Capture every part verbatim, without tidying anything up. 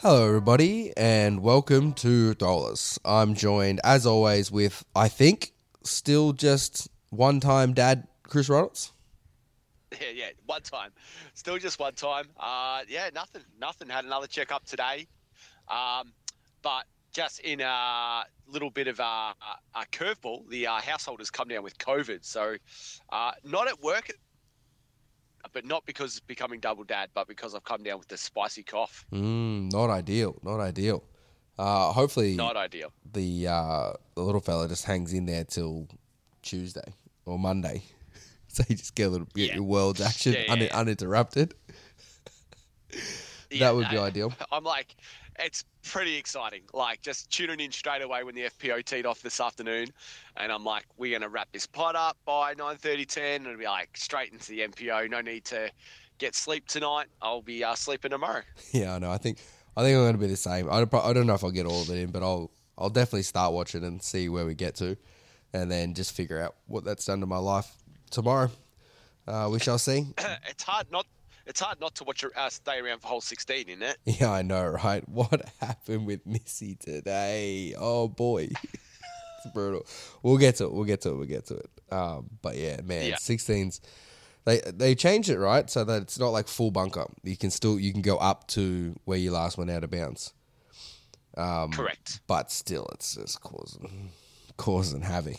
Hello, everybody, and welcome to Throwless. I'm joined, as always, with, I think, still just one-time dad, Chris Reynolds. Yeah, yeah, one time. Still just one time. Uh, yeah, nothing, nothing. Had another checkup today. Um, but just in a little bit of a, a, a curveball, the uh, household has come down with COVID. So uh, not at work, but not because it's becoming double dad, but because I've come down with the spicy cough. Mm, not ideal, not ideal. Uh, hopefully, Not ideal. the uh, the little fella just hangs in there till Tuesday or Monday, so you just get a little bit Yeah. your world's action Yeah, yeah, un- yeah. uninterrupted. Yeah, That would be no, ideal. I'm like, it's pretty exciting. Like, just tuning in straight away when the F P O teed off this afternoon, and I'm like, we're gonna wrap this pod up by nine thirty, ten, and it'll be like straight into the M P O. No need to get sleep tonight. I'll be uh, sleeping tomorrow. Yeah, I know. I think I think I'm going to be the same. I don't, I don't know if I'll get all of it in, but I'll I'll definitely start watching and see where we get to, and then just figure out what that's done to my life tomorrow. Uh, we shall see. it's hard not. It's hard not to watch uh, stay around for hole sixteen, isn't it? Yeah, I know, right? What happened with Missy today? Oh boy, it's brutal. We'll get to it. We'll get to it. We'll get to it. Um, but yeah, man, Yeah. sixteens. They they changed it, right, so that it's not like full bunker. You can still you can go up to where you last went out of bounds. Um, Correct. But still, it's just causing causing havoc.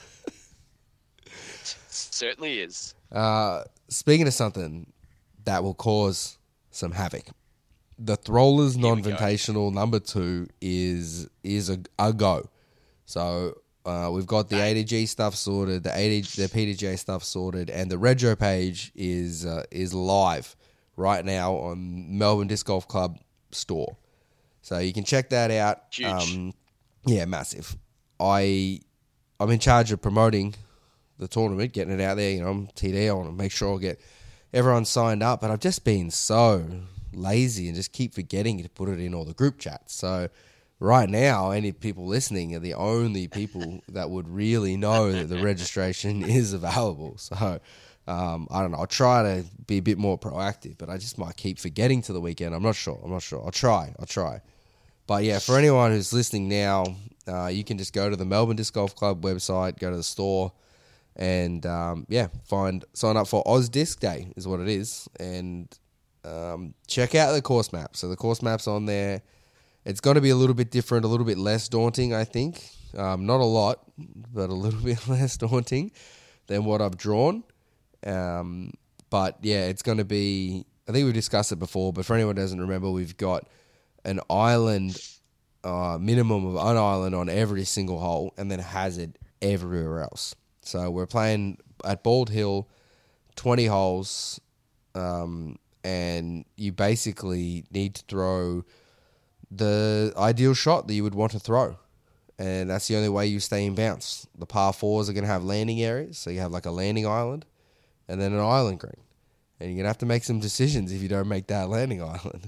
Certainly is. Uh, speaking of something that will cause some havoc, the Throwlers Here we go. non-invitational number two is is a, a go. So uh, we've got the A D G stuff sorted, the A D, the P D G A stuff sorted, and the Rego page is uh, is live right now on Melbourne Disc Golf Club store. So you can check that out. Huge. Um, yeah, massive. I I'm in charge of promoting the tournament, getting it out there. You know, I'm T D. I want to make sure I get everyone signed up, but I've just been so lazy and just keep forgetting to put it in all the group chats. So right now, any people listening are the only people that would really know that the registration is available. So um, I don't know. I'll try to be a bit more proactive, but I just might keep forgetting to the weekend. I'm not sure. I'm not sure. I'll try. I'll try. But yeah, for anyone who's listening now, uh, you can just go to the Melbourne Disc Golf Club website, go to the store, and um, yeah, find sign up for Oz Disc Day is what it is, and um, check out the course map. So the course map's on there. It's going to be a little bit different, a little bit less daunting, I think. Um, not a lot, but a little bit less daunting than what I've drawn. Um, but yeah, it's going to be. I think we've discussed it before, but for anyone who doesn't remember, we've got an island, uh, minimum of an island on every single hole, and then hazard everywhere else. So we're playing at Bald Hill, twenty holes, um, and you basically need to throw the ideal shot that you would want to throw. And that's the only way you stay in bounce. The par fours are going to have landing areas, so you have like a landing island and then an island green. And you're going to have to make some decisions if you don't make that landing island.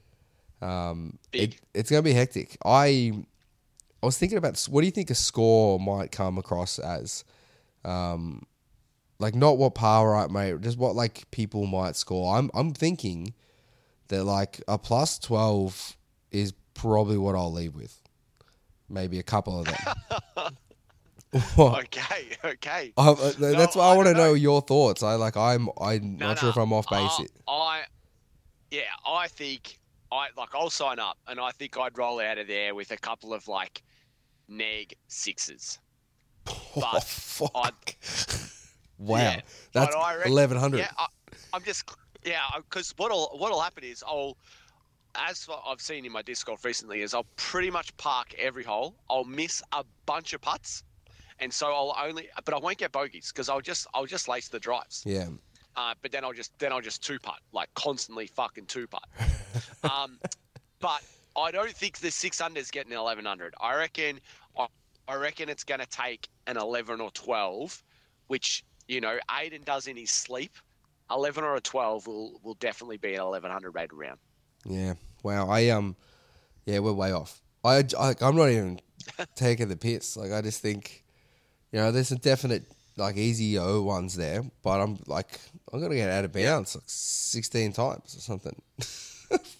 Um, Big. It, it's going to be hectic. I I was thinking about, what do you think a score might come across as? Um, like not what par right, mate, just what like people might score. I'm I'm thinking that like a plus twelve is probably what I'll leave with. Maybe a couple of them. What? Okay. Okay. I, uh, that's No, why I, I want to don't know know. your thoughts. I like I'm I'm No, not sure no. if I'm off base I, it. I, yeah, I think I like I'll sign up, and I think I'd roll out of there with a couple of like neg sixes. Oh, But fuck. I'd- Wow. Yeah, That's but I reckon- eleven hundred. Yeah, I, I'm just yeah, because what'll what'll happen is I'll, as I've seen in my disc golf recently, is I'll pretty much park every hole. I'll miss a bunch of putts, and so I'll only, but I won't get bogeys because I'll just I'll just lace the drives. Yeah. Uh, but then I'll just then I'll just two putt, like constantly fucking two putt. um, but I don't think the six under's getting eleven hundred. I reckon I, I reckon it's going to take an eleven or twelve, which you know Aiden does in his sleep. Eleven or a twelve will will definitely be an eleven hundred rated round. Yeah. Wow. I um. Yeah, we're way off. I, I I'm not even taking the piss. Like I just think, you know, there's some definite like easy O ones there, but I'm like I'm gonna get out of bounds like sixteen times or something.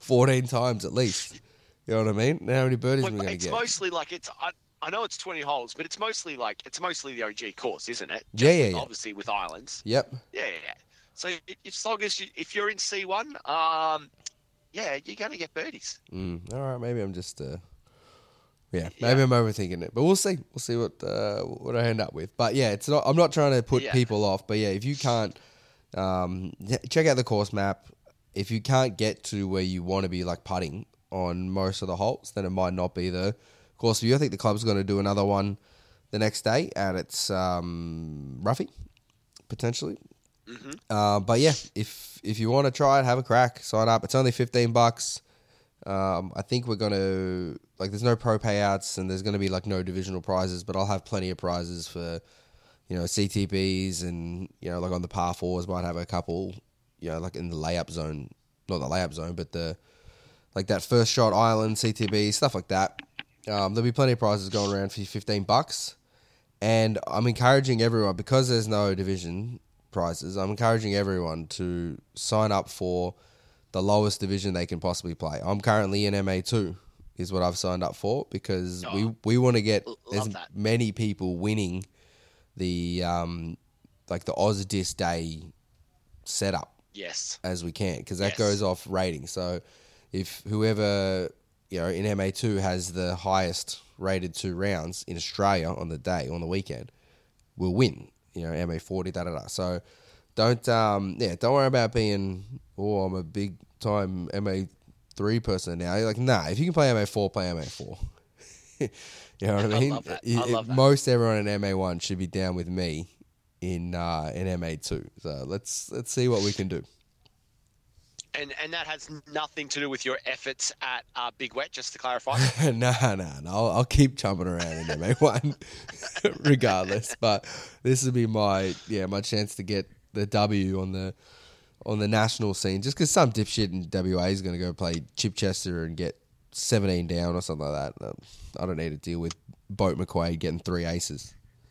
fourteen times at least. You know what I mean? How many birdies Well, are we going to it's get? mostly like it's. I, I know it's twenty holes, but it's mostly like it's mostly the O G course, isn't it? Yeah, Just yeah, with- yeah. Obviously with islands. Yep. Yeah, yeah. yeah. So i- as long as you, if you're in C one, um, yeah, you're gonna get birdies. Mm, all right, maybe I'm just, uh, yeah, Yeah. maybe I'm overthinking it, but we'll see. We'll see what uh, what I end up with. But yeah, it's not. I'm not trying to put Yeah. people off. But yeah, if you can't, um, yeah, check out the course map. If you can't get to where you want to be, like putting on most of the holes, then it might not be the course for you. I think the club's going to do another one the next day at its um, Ruffy, potentially. Mm-hmm. Uh, but yeah, if if you want to try it, have a crack. Sign up. It's only fifteen bucks. Um, I think we're gonna like. There's no pro payouts, and there's gonna be like no divisional prizes. But I'll have plenty of prizes for, you know, C T Bs, and you know, like on the par fours, might have a couple. You know, like in the layup zone, not the layup zone, but the like that first shot island C T B stuff like that. Um, there'll be plenty of prizes going around for fifteen bucks, and I'm encouraging everyone because there's no division prizes. I'm encouraging everyone to sign up for the lowest division they can possibly play. I'm currently in M A two, is what I've signed up for because Oh, we we want to get l- as love that. many people winning the um like the Ozdis Day setup Yes. as we can because that Yes. goes off rating. So if whoever you know in M A two has the highest rated two rounds in Australia on the day on the weekend will win. You know M A forty da da da. So don't um yeah don't worry about being oh I'm a big time M A three person now. You're like nah, if you can play M A four, play M A four. You know what I I mean? love that. I It- love that. Most everyone in M A one should be down with me in uh, in M A two. So let's let's see what we can do. And and that has nothing to do with your efforts at uh, Big Wet, just to clarify. no, no, no. I'll, I'll keep jumping around in M A one regardless. But this will be my yeah my chance to get the W on the on the national scene. Just because some dipshit in W A is going to go play Chipchester and get seventeen down or something like that. Um, I don't need to deal with Boat McQuaid getting three aces.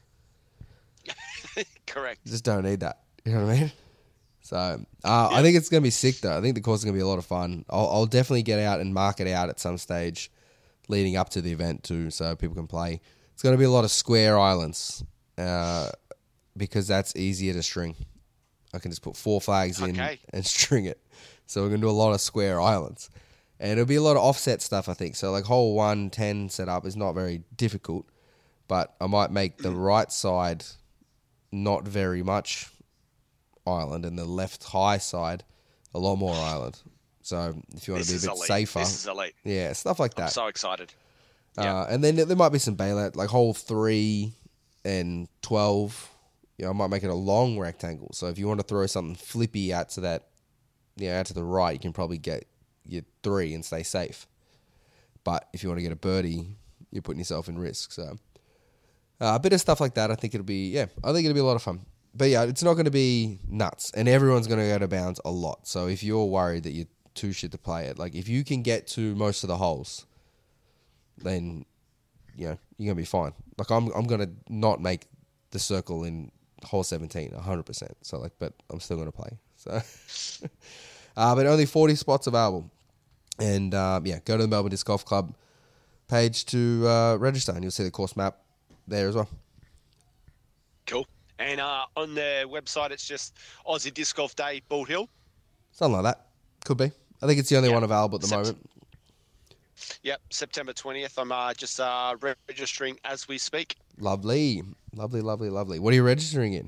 Correct. Just don't need that. You know what I mean? So uh, I think it's going to be sick, though. I think the course is going to be a lot of fun. I'll, I'll definitely get out and mark it out at some stage leading up to the event, too, so people can play. It's going to be a lot of square islands uh, because that's easier to string. I can just put four flags in Okay. and string it. So we're going to do a lot of square islands. And it'll be a lot of offset stuff, I think. So like hole one, ten setup is not very difficult, but I might make the right side not very much island and the left high side a lot more island. So if you want This to be a is bit elite. safer, This is elite. yeah, stuff like I'm that. so excited. Uh, and then there might be some bailout, like hole three and twelve. You know, I might make it a long rectangle. So if you want to throw something flippy out to that, you know, out to the right, you can probably get your three and stay safe. But if you want to get a birdie, you're putting yourself in risk. So uh, a bit of stuff like that, I think it'll be, yeah, I think it'll be a lot of fun. But yeah, it's not going to be nuts, and everyone's going to go to bounds a lot. So if you're worried that you're too shit to play it, like if you can get to most of the holes, then you know you're gonna be fine. Like I'm, I'm gonna not make the circle in hole seventeen, one hundred percent. So like, but I'm still gonna play. So, uh, but only forty spots available, and um, yeah, go to the Melbourne Disc Golf Club page to uh, register, and you'll see the course map there as well. Cool. And uh, on their website, it's just Aussie Disc Golf Day, Bald Hill. Something like that. Could be. I think it's the only Yeah. one available at the Sept- moment. Yep, September twentieth. I'm uh, just uh, registering as we speak. Lovely, lovely, lovely, lovely. What are you registering in?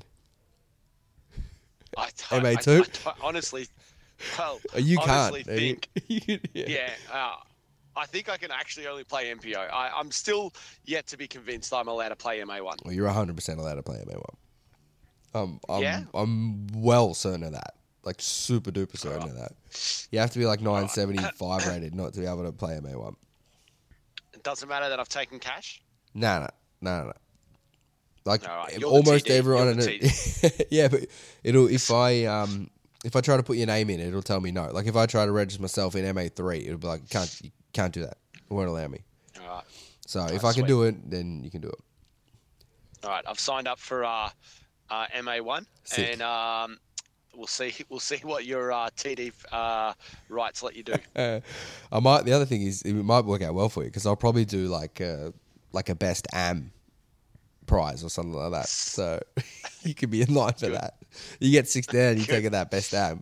I, M A I- two? I- I honestly, well, Oh, you honestly can't. think, You can- yeah. yeah, uh, I think I can actually only play M P O. I, I'm still yet to be convinced I'm allowed to play M A one. Well, you're one hundred percent allowed to play M A one. Um, I'm, Yeah? I'm well certain of that. Like, super duper certain Alright. of that. You have to be like nine seventy-five rated not to be able to play M A one. It doesn't matter that I've taken cash. Nah, nah, nah, nah. Like, Alright, you're the almost T D, everyone you're in the it. Yeah, but it'll, if I, um, if I try to put your name in, it'll tell me no. Like, if I try to register myself in M A three, it'll be like, can't, you can't do that. It won't allow me. All right. So if Alright, I can sweet. do it, then you can do it. All right, I've signed up for uh, uh, M A one, Sick. and um, we'll see. We'll see what your uh, T D uh, rights let you do. Uh, I might. The other thing is, it might work out well for you because I'll probably do like a, like a best am prize or something like that. So you could be in line for Good. that. You get six down, you Good. take it that best am.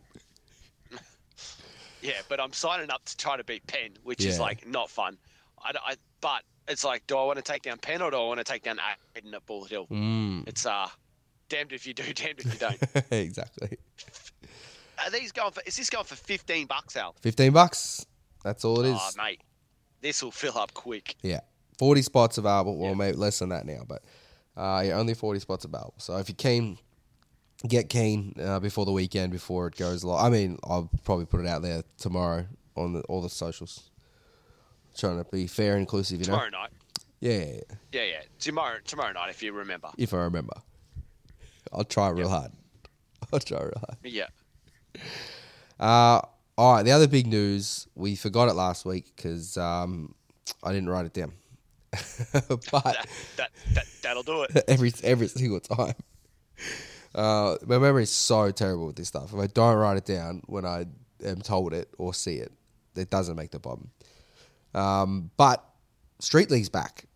Yeah, but I'm signing up to try to beat Penn, which is Yeah. like not fun. I, I, but it's like, do I want to take down Penn or do I want to take down Aiden at Bullet Hill? Mm. It's uh, damned if you do, damned if you don't. Exactly. Are these going for? Is this going for fifteen bucks, Al? Fifteen bucks. That's all it is. Oh, mate, this will fill up quick. Yeah, forty spots available. Well, Yeah. maybe less than that now, but uh, yeah, only forty spots available. So if you're keen, get keen uh, before the weekend, before it goes live. I mean, I'll probably put it out there tomorrow on the, all the socials. Trying to be fair and inclusive, you know. Tomorrow night. Yeah, yeah, yeah, Yeah, yeah. Tomorrow, tomorrow night, if you remember. if I remember. I'll try real hard. I'll try real hard. Yeah. Uh, all right, the other big news, we forgot it last week because um, I didn't write it down. but That, that, that, that'll do it. every every single time. Uh, my memory is so terrible with this stuff. If I don't write it down when I am told it or see it, it doesn't make the bottom. Um, but Street League's back,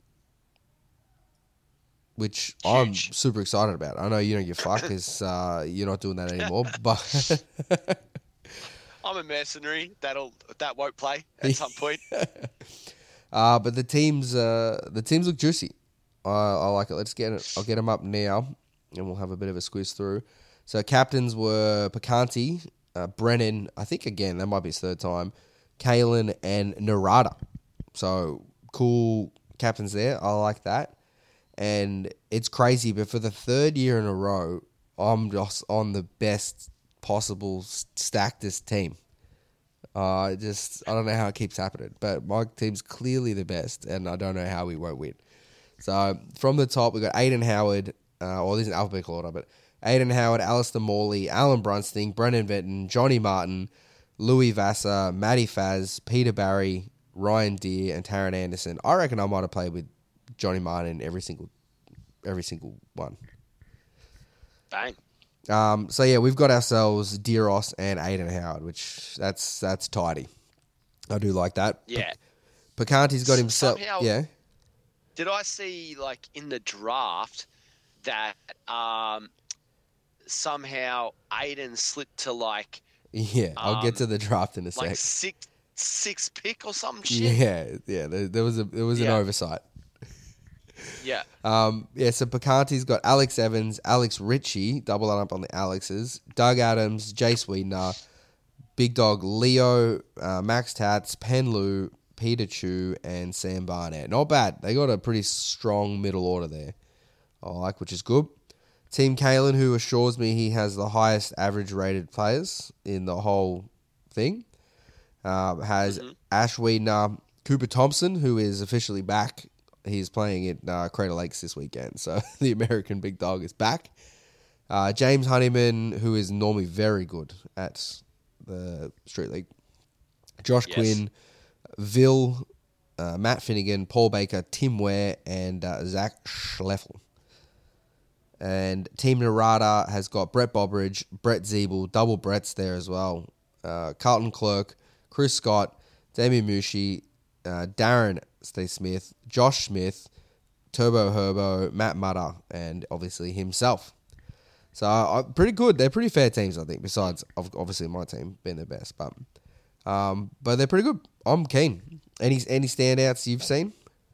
which I'm Huge. super excited about. I know you don't give a fuck because uh, you're not doing that anymore, but I'm a mercenary. That'll that won't play at some point. uh, but the teams uh, the teams look juicy. I, I like it. Let's get it. I'll get them up now, and we'll have a bit of a squeeze through. So captains were Picanti, uh, Brennan. I think again that might be his third time. Kalen and Narada. So cool captains there. I like that. And it's crazy, but for the third year in a row, I'm just on the best possible stackedest team. Uh, just I don't know how it keeps happening, but my team's clearly the best, and I don't know how we won't win. So from the top, we got Aiden Howard. Uh, well, this is in alphabetical order, but Aiden Howard, Alistair Morley, Alan Brunsting, Brendan Benton, Johnny Martin, Louis Vassar, Matty Faz, Peter Barry, Ryan Deere, and Taron Anderson. I reckon I might have played with Johnny Martin every single, every single one. Bang. Um, so yeah, we've got ourselves Deeros and Aiden Howard, which that's that's tidy. I do like that. Yeah. Picanti's got himself. Somehow- yeah. Did I see like in the draft that um, somehow Aiden slipped to like Yeah, I'll get Um, to the draft in a like sec. six six pick or some shit? Yeah, yeah. There, there was a there was an Yeah. oversight. Yeah. Um, yeah, so Picanti's got Alex Evans, Alex Ritchie, double that up on the Alexes, Doug Adams, Jace Wiedner, Big Dog Leo, uh, Max Tats, Pen Lu, Peter Chu, and Sam Barnett. Not bad. They got a pretty strong middle order there. I like, which is good. Team Kalen, who assures me he has the highest average rated players in the whole thing, uh, has Mhm. Ash Wiedner, Cooper Thompson, who is officially back. He's playing at uh, Crater Lakes this weekend, so the American big dog is back. Uh, James Honeyman, who is normally very good at the Street League. Josh Yes. Quinn, Vil, uh, Matt Finnegan, Paul Baker, Tim Ware, and uh, Zach Schleffel. And Team Narada has got Brett Bobridge, Brett Zeeble, double Bretts there as well. Uh, Carlton Clerk, Chris Scott, Damien Mushi, uh, Darren Steve Smith, Josh Smith, Turbo Herbo, Matt Mutter, and obviously himself. So uh, pretty good. They're pretty fair teams, I think. Besides, ob- obviously my team being the best, but um, but they're pretty good. I'm keen. Any any standouts you've seen?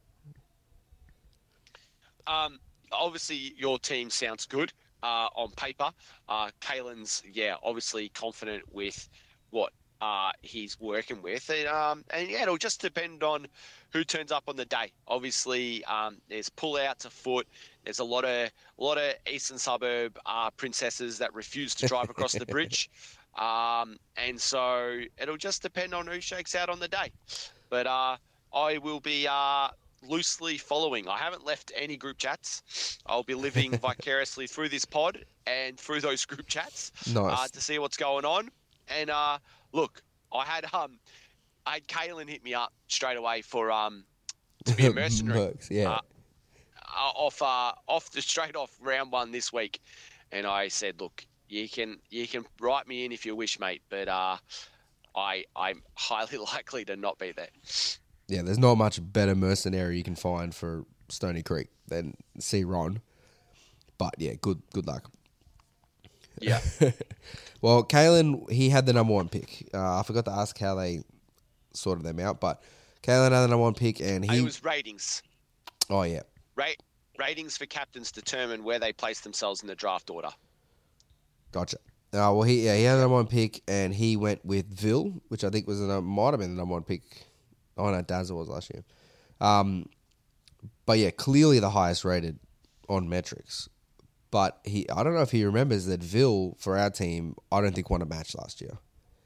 Um, obviously, your team sounds good uh, on paper. Uh, Kalen's, yeah, obviously confident with what uh, he's working with. And, um, and, yeah, it'll just depend on who turns up on the day. Obviously, um, there's pull-outs afoot. There's a lot of a lot of eastern suburb uh, princesses that refuse to drive across the bridge. Um, and so it'll just depend on who shakes out on the day. But uh, I will be... Uh, loosely following. I haven't left any group chats. I'll be living vicariously through this pod and through those group chats Nice. uh, to see what's going on. And uh, look, I had um, I had Kalen hit me up straight away for um to be a mercenary Mercs, yeah. uh, uh, off uh, off the straight off round one this week, and I said, look, you can you can write me in if you wish, mate. But uh, I I'm highly likely to not be there. Yeah, there's not much better mercenary you can find for Stony Creek than C. Ron. But yeah, good good luck. Yeah. Well, Kalen, he had the number one pick. Uh, I forgot to ask how they sorted them out, but Kalen had the number one pick, and he It was ratings. Oh yeah, Rate ratings for captains determine where they place themselves in the draft order. gotcha. Uh, well, he yeah he had the number one pick, and he went with Ville, which I think was the, might have been the number one pick. Oh no, Dazzle was last year. Um, but yeah, clearly the highest rated on metrics. But he, I don't know if he remembers that Ville for our team, I don't think won a match last year.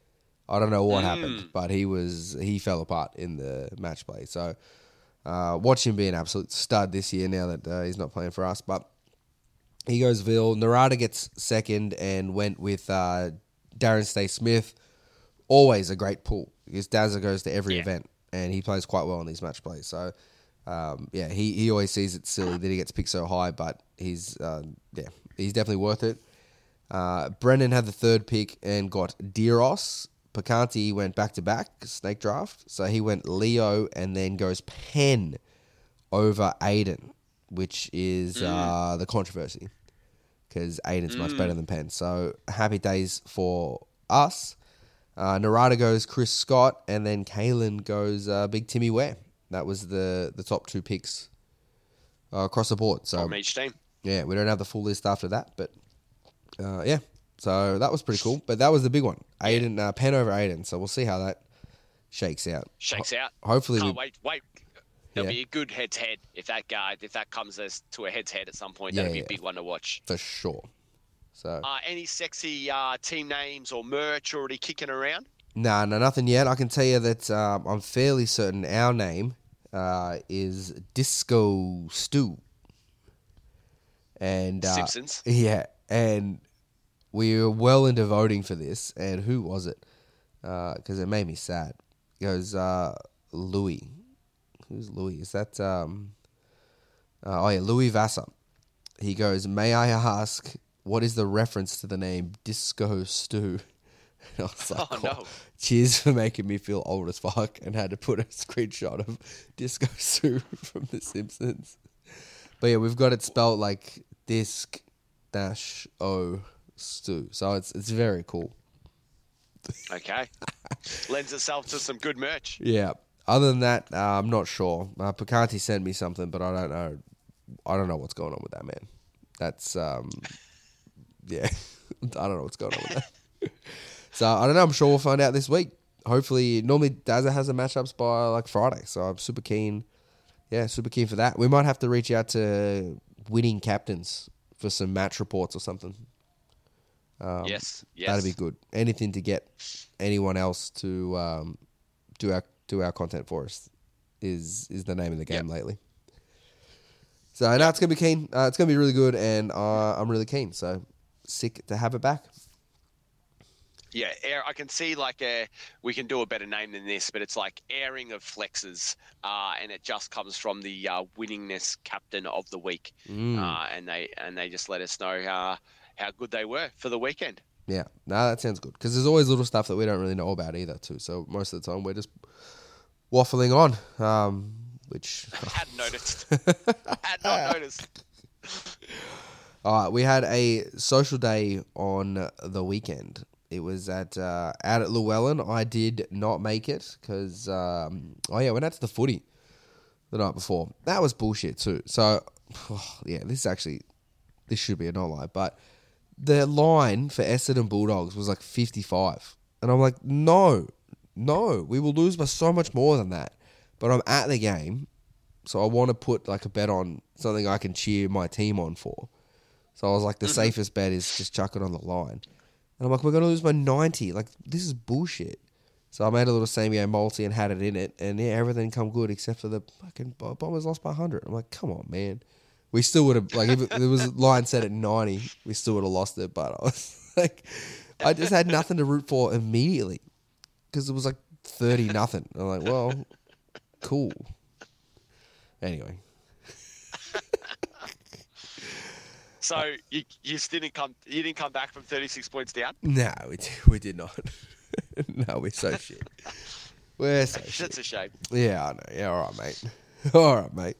I don't know what Mm. happened, but he was he fell apart in the match play. So uh, watch him be an absolute stud this year. Now that uh, he's not playing for us, but he goes Ville. Narada gets second and went with uh, Darren Stay Smith. Always a great pull because Dazza goes to every Yeah. event and he plays quite well in these match plays. So um, yeah, he, he always sees it silly that he gets picked so high, but he's uh, yeah he's definitely worth it. Uh, Brendan had the third pick and got Diros. Picanti went back to back snake draft, so he went Leo and then goes Penn over Aiden, which is Mm. uh, the controversy because Aiden's much better than Penn. So happy days for us. Uh, Narada goes Chris Scott, and then Kalen goes uh, Big Timmy Ware. That was the the top two picks uh, across the board. So From each team. yeah, we don't have the full list after that, but uh, yeah. So that was pretty cool. But that was the big one. Aiden, uh, Penn over Aiden. So we'll see how that shakes out. Shakes out. Hopefully Can't we- wait. Wait. There'll Yeah. be a good head to head if that guy if that comes as to a head to head at some point. Yeah, That'll be yeah. a big one to watch. For sure. So Uh, any sexy uh, team names or merch already kicking around? nah, no, nothing yet. I can tell you that um, I'm fairly certain our name uh, is Disco Stew. And uh, Simpsons. yeah, and we were well into voting for this. And who was it? Because it made me sad. It goes uh, Louis. Who's Louis? Is that um? Uh, oh yeah, Louis Vassar. He goes, may I ask, what is the reference to the name Disco Stew? And I was like, Oh, no. cheers for making me feel old as fuck, and had to put a screenshot of Disco Stew from The Simpsons. But yeah, we've got it spelled like disc dash o stew. So it's it's very cool. Okay. Lends itself to some good merch. Yeah. Other than that, uh, I'm not sure. Uh, Picanti sent me something, but I don't know. I don't know what's going on with that, man. That's um, yeah. I don't know what's going on with that. So I don't know. I'm sure we'll find out this week. Hopefully, normally Dazza has the matchups by like Friday, so I'm super keen. Yeah, super keen for that. We might have to reach out to winning captains for some match reports or something. Um, yes. Yes. That'd be good. Anything to get anyone else to um, do our do our content for us is is the name of the game Yep. lately. So no, it's gonna be keen. Uh, it's gonna be really good, and uh, I'm really keen. So sick to have it back. Yeah, air, I can see like a, we can do a better name than this, but it's like airing of flexes, uh, and it just comes from the uh, winningness captain of the week, Mm. uh, and they and they just let us know uh, how good they were for the weekend. Yeah, no, that sounds good because there's always little stuff that we don't really know about either, too. So most of the time we're just waffling on, um, which Hadn't noticed. Had not noticed. All right, we had a social day on the weekend. It was at uh, out at Llewellyn. I did not make it because um, oh yeah, I went out to the footy the night before. That was bullshit too. So oh, yeah, this is actually this should be a no lie, but the line for Essendon Bulldogs was like fifty-five, and I'm like, no, no, we will lose by so much more than that. But I'm at the game, so I want to put like a bet on something I can cheer my team on for. So I was like, the safest bet is just chuck it on the line. And I'm like, we're going to lose by ninety. Like, this is bullshit. So I made a little same game multi and had it in it. And yeah, everything come good except for the fucking Bombers lost by one hundred. I'm like, come on, man. We still would have, like, if it, there was a line set at ninety, we still would have lost it. But I was like, I just had nothing to root for immediately because it was like thirty nothing. I'm like, well, cool. Anyway. So you you just didn't come you didn't come back from thirty-six points down? No, we did, we did not. No, we're so shit. We're so shit. That's a shame. Yeah, I know. Yeah, all right, mate. All right, mate.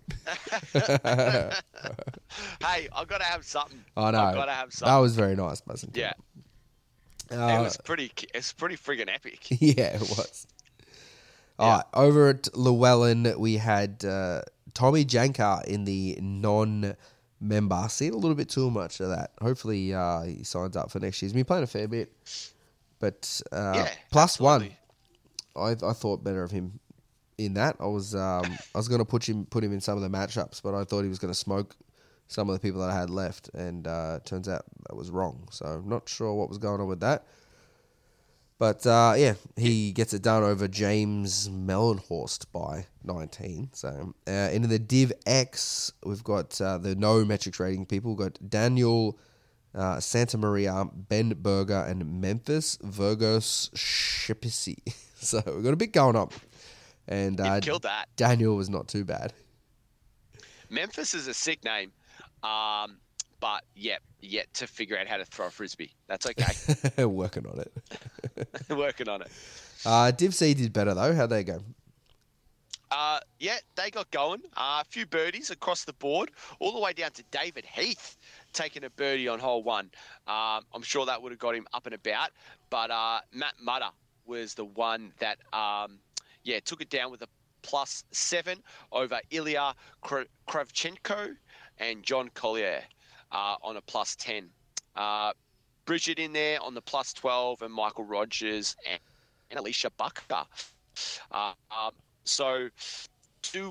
Hey, I've got to have something. I know. I've got to have something. That was very nice, wasn't it? Yeah. Uh, it was pretty. It's pretty friggin' epic. Yeah, it was. Yeah. All right, over at Llewellyn, we had uh, Tommy Jankar in the non-member. Seen a little bit too much of that. Hopefully, uh, he signs up for next year. He's been playing a fair bit, but uh, Yeah, plus absolutely. one. I I thought better of him in that. I was um, I was going to put him put him in some of the matchups, but I thought he was going to smoke some of the people that I had left, and uh, turns out that was wrong. So I'm not sure what was going on with that. But, uh, yeah, he gets it done over James Mellenhorst by nineteen. So, uh, in the Div X, we've got uh, the no metrics rating people. We've got Daniel uh, Santa Maria, Ben Berger, and Memphis Virgos Shipisi. So, we've got a bit going on. And uh, You've killed that. Daniel was not too bad. Memphis is a sick name. Um, but, yep, yet to figure out how to throw a frisbee. That's okay. Working on it. Working on it. Uh, Div C did better, though. How'd they go? Uh, yeah, they got going. Uh, a few birdies across the board, all the way down to David Heath taking a birdie on hole one. Um, I'm sure that would have got him up and about. But uh, Matt Mutter was the one that, um, yeah, took it down with a plus seven over Ilya Kr- Kravchenko and John Collier uh, on a plus ten. Uh, Bridget in there on the plus twelve, and Michael Rogers and, and Alicia Bucker. Uh, um, so, do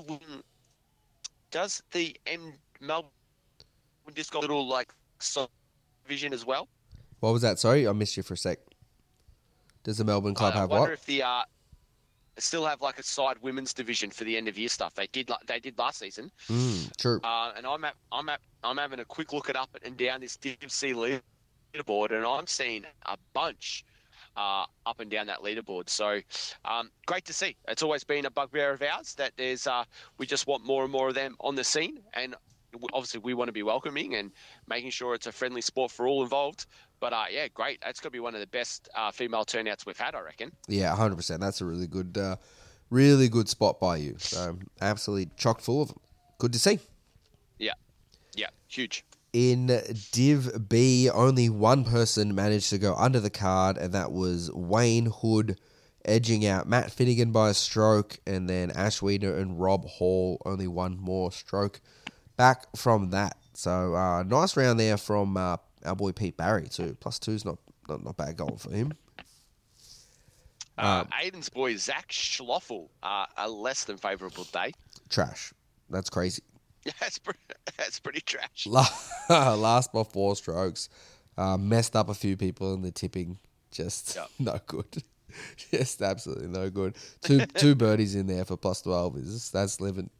does the M Melbourne just got a little like vision as well? What was that? Sorry, I missed you for a sec. Does the Melbourne club I have wonder what? if the uh, still have like a side women's division for the end of year stuff. They did like they did last season. Mm, true. Uh, and I'm at, I'm at, I'm having a quick look at up and down this Div C leaderboard, and I'm seeing a bunch uh, up and down that leaderboard. So um, great to see. It's always been a bugbear of ours that there's uh, we just want more and more of them on the scene, and obviously we want to be welcoming and making sure it's a friendly sport for all involved. But uh, yeah, great. That's going to be one of the best uh, female turnouts we've had, I reckon. Yeah, one hundred percent. That's a really good, uh, really good spot by you. So absolutely chock full of them. Good to see. Yeah, yeah, huge. In Div B, only one person managed to go under the card, and that was Wayne Hood, edging out Matt Finnegan by a stroke, and then Ash Weeder and Rob Hall, only one more stroke back from that. So uh, nice round there from uh, our boy Pete Barry too. Plus two's not not, not bad going for him. Uh, Um, Aiden's boy Zach Schloffel, uh, a less than favourable day. Trash. That's crazy. Yeah, that's pretty, that's pretty trash. Last by four strokes. Uh, messed up a few people in the tipping. Just Yep. no good. Just absolutely no good. Two two birdies in there for plus twelve is that's living.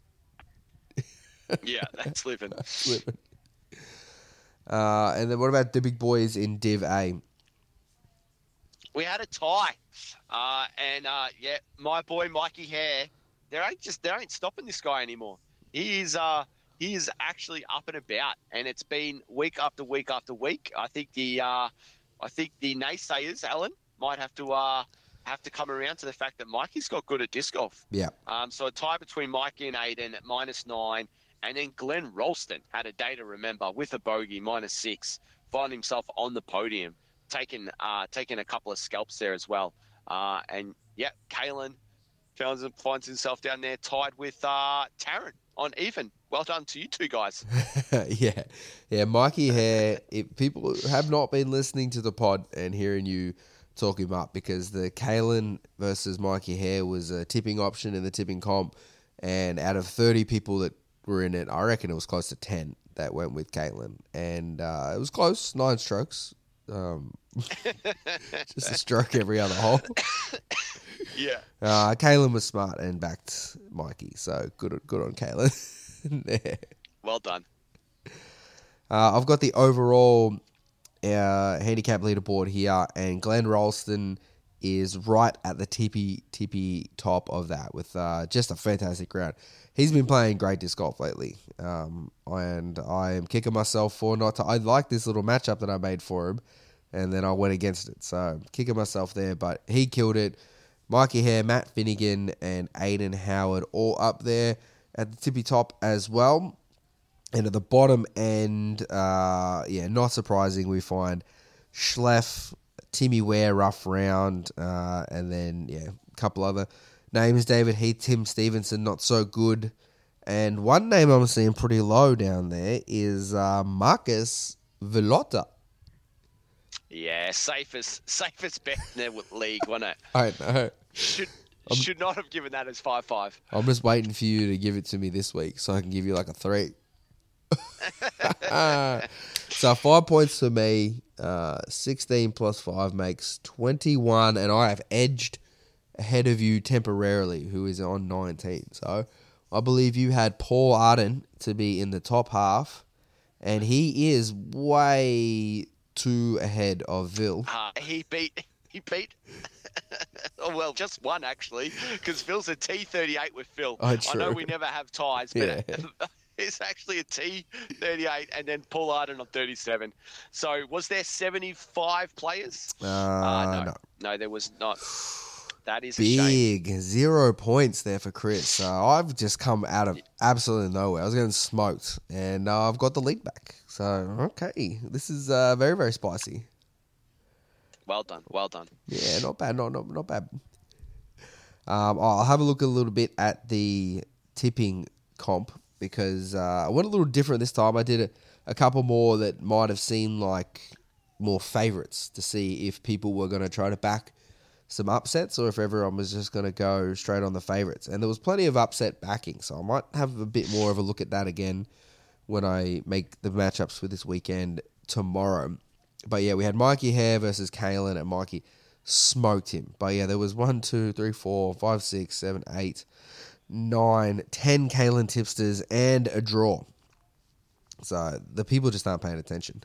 Yeah, that's living. That's living. Uh, and then what about the big boys in Div A? We had a tie, uh, and uh, yeah, my boy Mikey Hare. There ain't just there ain't stopping this guy anymore. He is uh, he is actually up and about, and it's been week after week after week. I think the uh, I think the naysayers, Alan, might have to uh, have to come around to the fact that Mikey's got good at disc golf. Yeah. Um, so a tie between Mikey and Aiden at minus nine, and then Glenn Ralston had a day to remember with a bogey minus six, find himself on the podium, taking uh, taking a couple of scalps there as well. Uh, and yeah, Kalen finds finds himself down there tied with uh, Taryn on even. Well done to you two guys. yeah. Yeah, Mikey Hare, if people have not been listening to the pod and hearing you talk him up, because the Kalen versus Mikey Hare was a tipping option in the tipping comp, and out of thirty people that were in it, I reckon it was close to ten that went with Caitlin, and uh, it was close, nine strokes, um, just a stroke every other hole. Yeah. Uh, Caitlin was smart and backed Mikey, so good, good on Caitlin. There. Well done. Uh, I've got the overall uh, handicap leaderboard here, and Glenn Ralston is right at the tippy tippy top of that with uh, just a fantastic round. He's been playing great disc golf lately, um, and I am kicking myself for not to. I like this little matchup that I made for him, and then I went against it. So I'm kicking myself there, but he killed it. Mikey Hare, Matt Finnegan, and Aiden Howard all up there at the tippy top as well. And at the bottom end, uh, yeah, not surprising, we find Schleff, Timmy Ware, rough round, uh, and then, yeah, a couple other names, David Heath, Tim Stevenson, not so good. And one name I'm seeing pretty low down there is uh, Marcus Villotta. Yeah, safest safest bet in the league, wasn't it? I know. Should should not have given that as five five. I'm just waiting for you to give it to me this week so I can give you like a three. So five points for me. Uh, sixteen plus five makes twenty-one, and I have edged ahead of you temporarily, who is on nineteen. So I believe you had Paul Arden to be in the top half, and he is way too ahead of Vil. Uh, he beat he beat. Oh, well, just one actually, because Phil's a T thirty-eight with Phil. Oh, I true. know we never have ties, but Yeah. it's actually a T thirty-eight and then Paul Arden on thirty-seven. So was there seventy-five players? Uh, Uh, no, no. no, there was not. That is a shame. Big zero points there for Chris. So I've just come out of absolutely nowhere. I was getting smoked, and uh, I've got the lead back. So okay, this is uh, very very spicy. Well done, well done. Yeah, not bad, not not not bad. Um, I'll have a look a little bit at the tipping comp because uh, I went a little different this time. I did a, a couple more that might have seemed like more favourites to see if people were going to try to back some upsets or if everyone was just going to go straight on the favourites. And there was plenty of upset backing, so I might have a bit more of a look at that again when I make the matchups for this weekend tomorrow. But yeah, we had Mikey Hare versus Kalen, and Mikey smoked him. But yeah, there was one, two, three, four, five, six, seven, eight, nine, ten Kalen tipsters and a draw. So the people just aren't paying attention.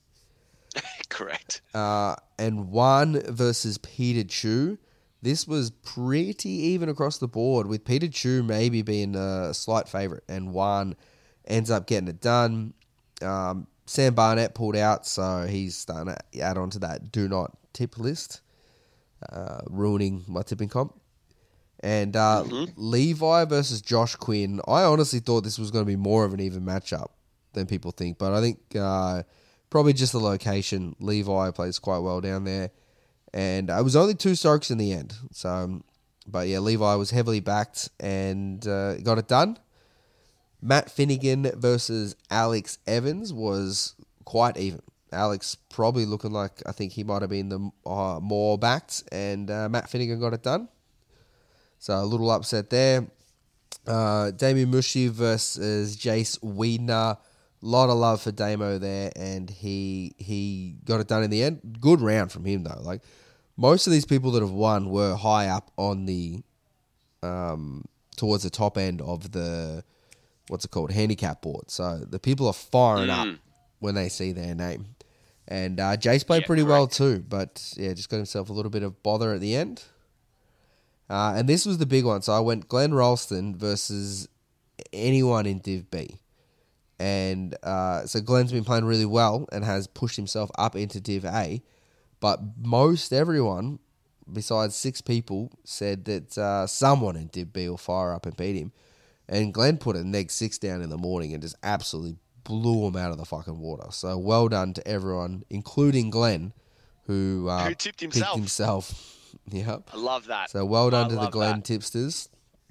Correct. Uh, and one versus Peter Chu. This was pretty even across the board, with Peter Chu maybe being a slight favourite, and one ends up getting it done. Um, Sam Barnett pulled out, so he's starting to add on to that do not tip list, uh, ruining my tipping comp. And uh, Mhm. Levi versus Josh Quinn. I honestly thought this was going to be more of an even matchup than people think, but I think uh, probably just the location. Levi plays quite well down there, and it was only two strokes in the end. So, um, but yeah, Levi was heavily backed and uh, got it done. Matt Finnegan versus Alex Evans was quite even. Alex probably looking like I think he might have been the uh, more backed, and uh, Matt Finnegan got it done. So a little upset there. Uh, Damien Mushi versus Jace Wiedner. Lot of love for Damo there, and he he got it done in the end. Good round from him though. Like most of these people that have won were high up on the um towards the top end of the what's it called handicap board. So the people are firing Mm. up when they see their name. And uh, Jace played Yeah, pretty well correct. too, but yeah, just got himself a little bit of bother at the end. Uh, and this was the big one. So I went Glenn Ralston versus anyone in Div B. And uh, so Glenn's been playing really well and has pushed himself up into Div A. But most everyone, besides six people, said that uh, someone in Div B will fire up and beat him. And Glenn put a neg six down in the morning and just absolutely blew him out of the fucking water. So well done to everyone, including Glenn, who, uh, Who tipped picked himself. himself. Yep. I love that. So well done I to the love Glen that. tipsters.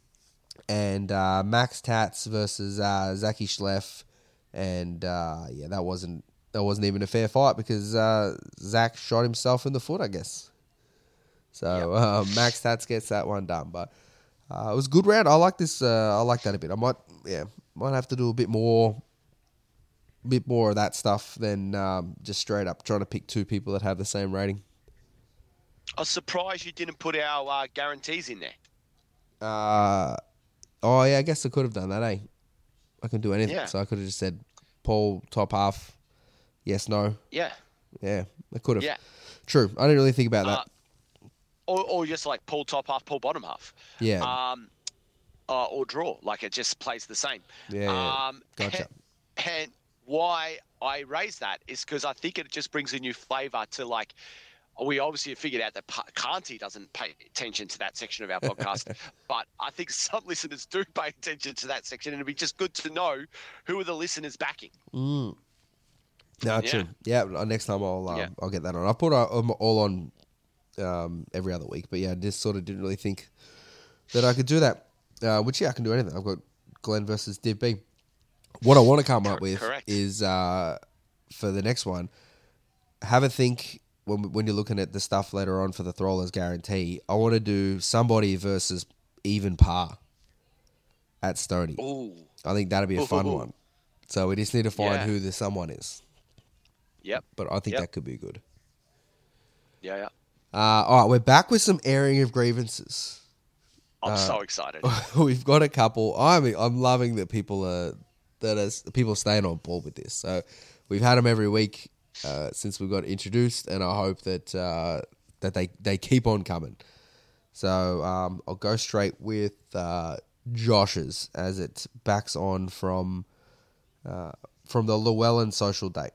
And uh, Max Tats versus uh, Zachy Schleff. And uh, yeah, that wasn't that wasn't even a fair fight because uh, Zach shot himself in the foot, I guess. So uh, Max Tats gets that one done. But uh, it was a good round. I like this. Uh, I like that a bit. I might yeah might have to do a bit more, bit more of that stuff than um, just straight up trying to pick two people that have the same rating. I was surprised you didn't put our uh, guarantees in there. Uh, oh, yeah, I guess I could have done that, eh? I can do anything. Yeah. So I could have just said, Paul, top half, yes, no. Yeah. Yeah, I could have. Yeah. True. I didn't really think about Uh, that. or, or just like pull top half, pull bottom half. Yeah. Um, uh, or draw. Like it just plays the same. Yeah, yeah. Um, Gotcha. And, and why I raise that is because I think it just brings a new flavour to like. We obviously have figured out that Canty doesn't pay attention to that section of our podcast, but I think some listeners do pay attention to that section, and it'd be just good to know who are the listeners backing. Mm. No, Yeah. true. Yeah, next time I'll um, Yeah. I'll get that on. I put uh, um, all on um, every other week, but yeah, I just sort of didn't really think that I could do that. Uh, which yeah, I can do anything. I've got Glenn versus Div B. What I want to come up with Correct. is uh, for the next one, have a think. When, when you're looking at the stuff later on for the Throwlers guarantee, I want to do somebody versus even par at Stoney. Ooh. I think that'd be a fun Ooh. one. So we just need to find Yeah. who the someone is. Yep. But I think Yep. that could be good. Yeah, yeah. Uh, all right, we're back with some airing of grievances. I'm Uh, so excited. We've got a couple. I mean, I'm loving that people are that are people are staying on board with this. So we've had them every week. Uh, since we got introduced, and I hope that uh, that they, they keep on coming. So um, I'll go straight with uh, Josh's as it backs on from uh, from the Llewellyn social date.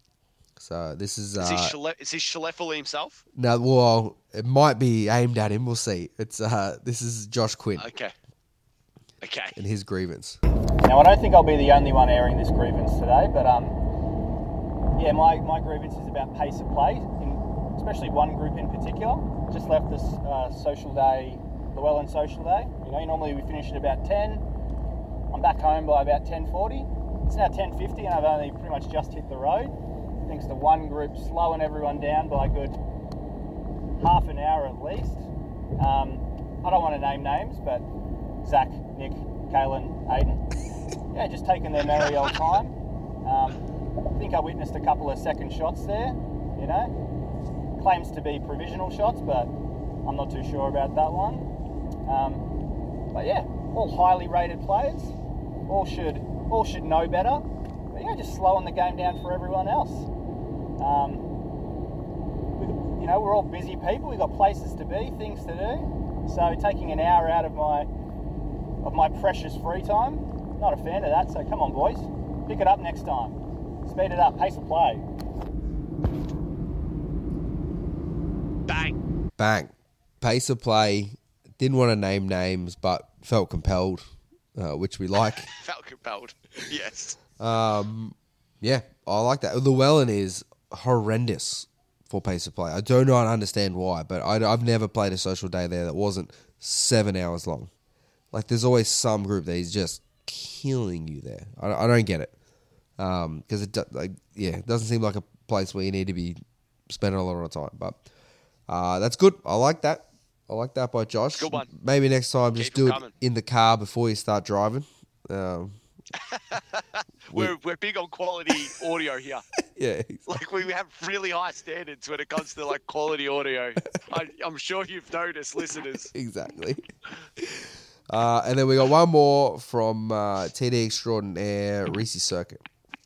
So this is Is he uh, Schale- is he Schleffel himself? now. Well, it might be aimed at him. We'll see. It's uh, this is Josh Quinn Okay. Okay. and his grievance. Now, I don't think I'll be the only one airing this grievance today, but um, yeah, my, my grievance is about pace of play, in, especially one group in particular. Just left this uh, social day, Llewellyn social day. You know, normally we finish at about ten. I'm back home by about ten forty. It's now ten fifty and I've only pretty much just hit the road. Thanks to one group slowing everyone down by a good half an hour at least. Um, I don't want to name names, but Zach, Nick, Kalen, Aiden, yeah, just taking their merry old time. Um, I think I witnessed a couple of second shots there, you know. Claims to be provisional shots, but I'm not too sure about that one. Um, but yeah, all highly rated players. All should all should know better. But yeah, just slowing the game down for everyone else. Um, we, you know, we're all busy people. We've got places to be, things to do. So taking an hour out of my of my precious free time, not a fan of that. So come on, boys, pick it up next time. Speed it up, pace of play. Bang. Bang. Pace of play. Didn't want to name names, but felt compelled, uh, which we like. Felt compelled. Yes. Um, yeah, I like that. Llewellyn is horrendous for pace of play. I do not understand why, but I, I've never played a social day there that wasn't seven hours long. Like, there's always some group that is just killing you there. I, I don't get it. Um, because it, do- like, yeah, it doesn't seem like a place where you need to be spending a lot of time. But uh, that's good. I like that. I like that by Josh. Good one. Maybe next time just Keep do them it coming. in the car before you start driving. Um, We're we're big on quality audio here. yeah, Like we have really high standards when it comes to like quality audio. I, I'm sure you've noticed, listeners. exactly. Uh, and then we got one more from uh, T D extraordinaire Reese Circuit.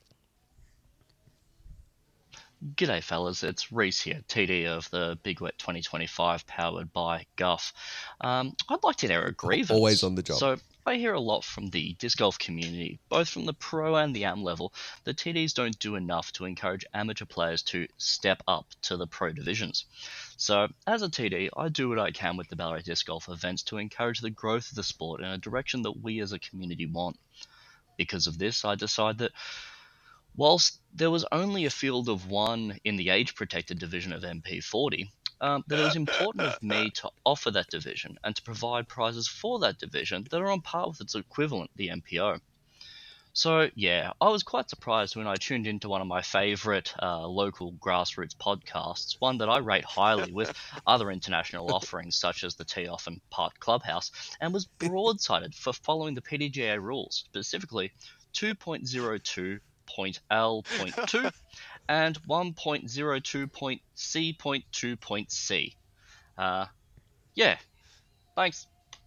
G'day fellas, it's Reese here, T D of the Big Wet twenty twenty-five powered by Guff. Um, I'd like to air a grievance. Always on the job. So I hear a lot from the disc golf community, both from the pro and the am level, that T Ds don't do enough to encourage amateur players to step up to the pro divisions. So as a T D, I do what I can with the Ballarat Disc Golf events to encourage the growth of the sport in a direction that we as a community want. Because of this, I decide that whilst there was only a field of one in the age-protected division of M P forty, um, that it was important of me to offer that division and to provide prizes for that division that are on par with its equivalent, the M P O. So, yeah, I was quite surprised when I tuned into one of my favourite uh, local grassroots podcasts, one that I rate highly with other international offerings such as the Tee-Off and Park Clubhouse, and was broadsided for following the P D G A rules, specifically two point oh two point L point two and one point oh two point C point two point C. Uh, yeah, thanks.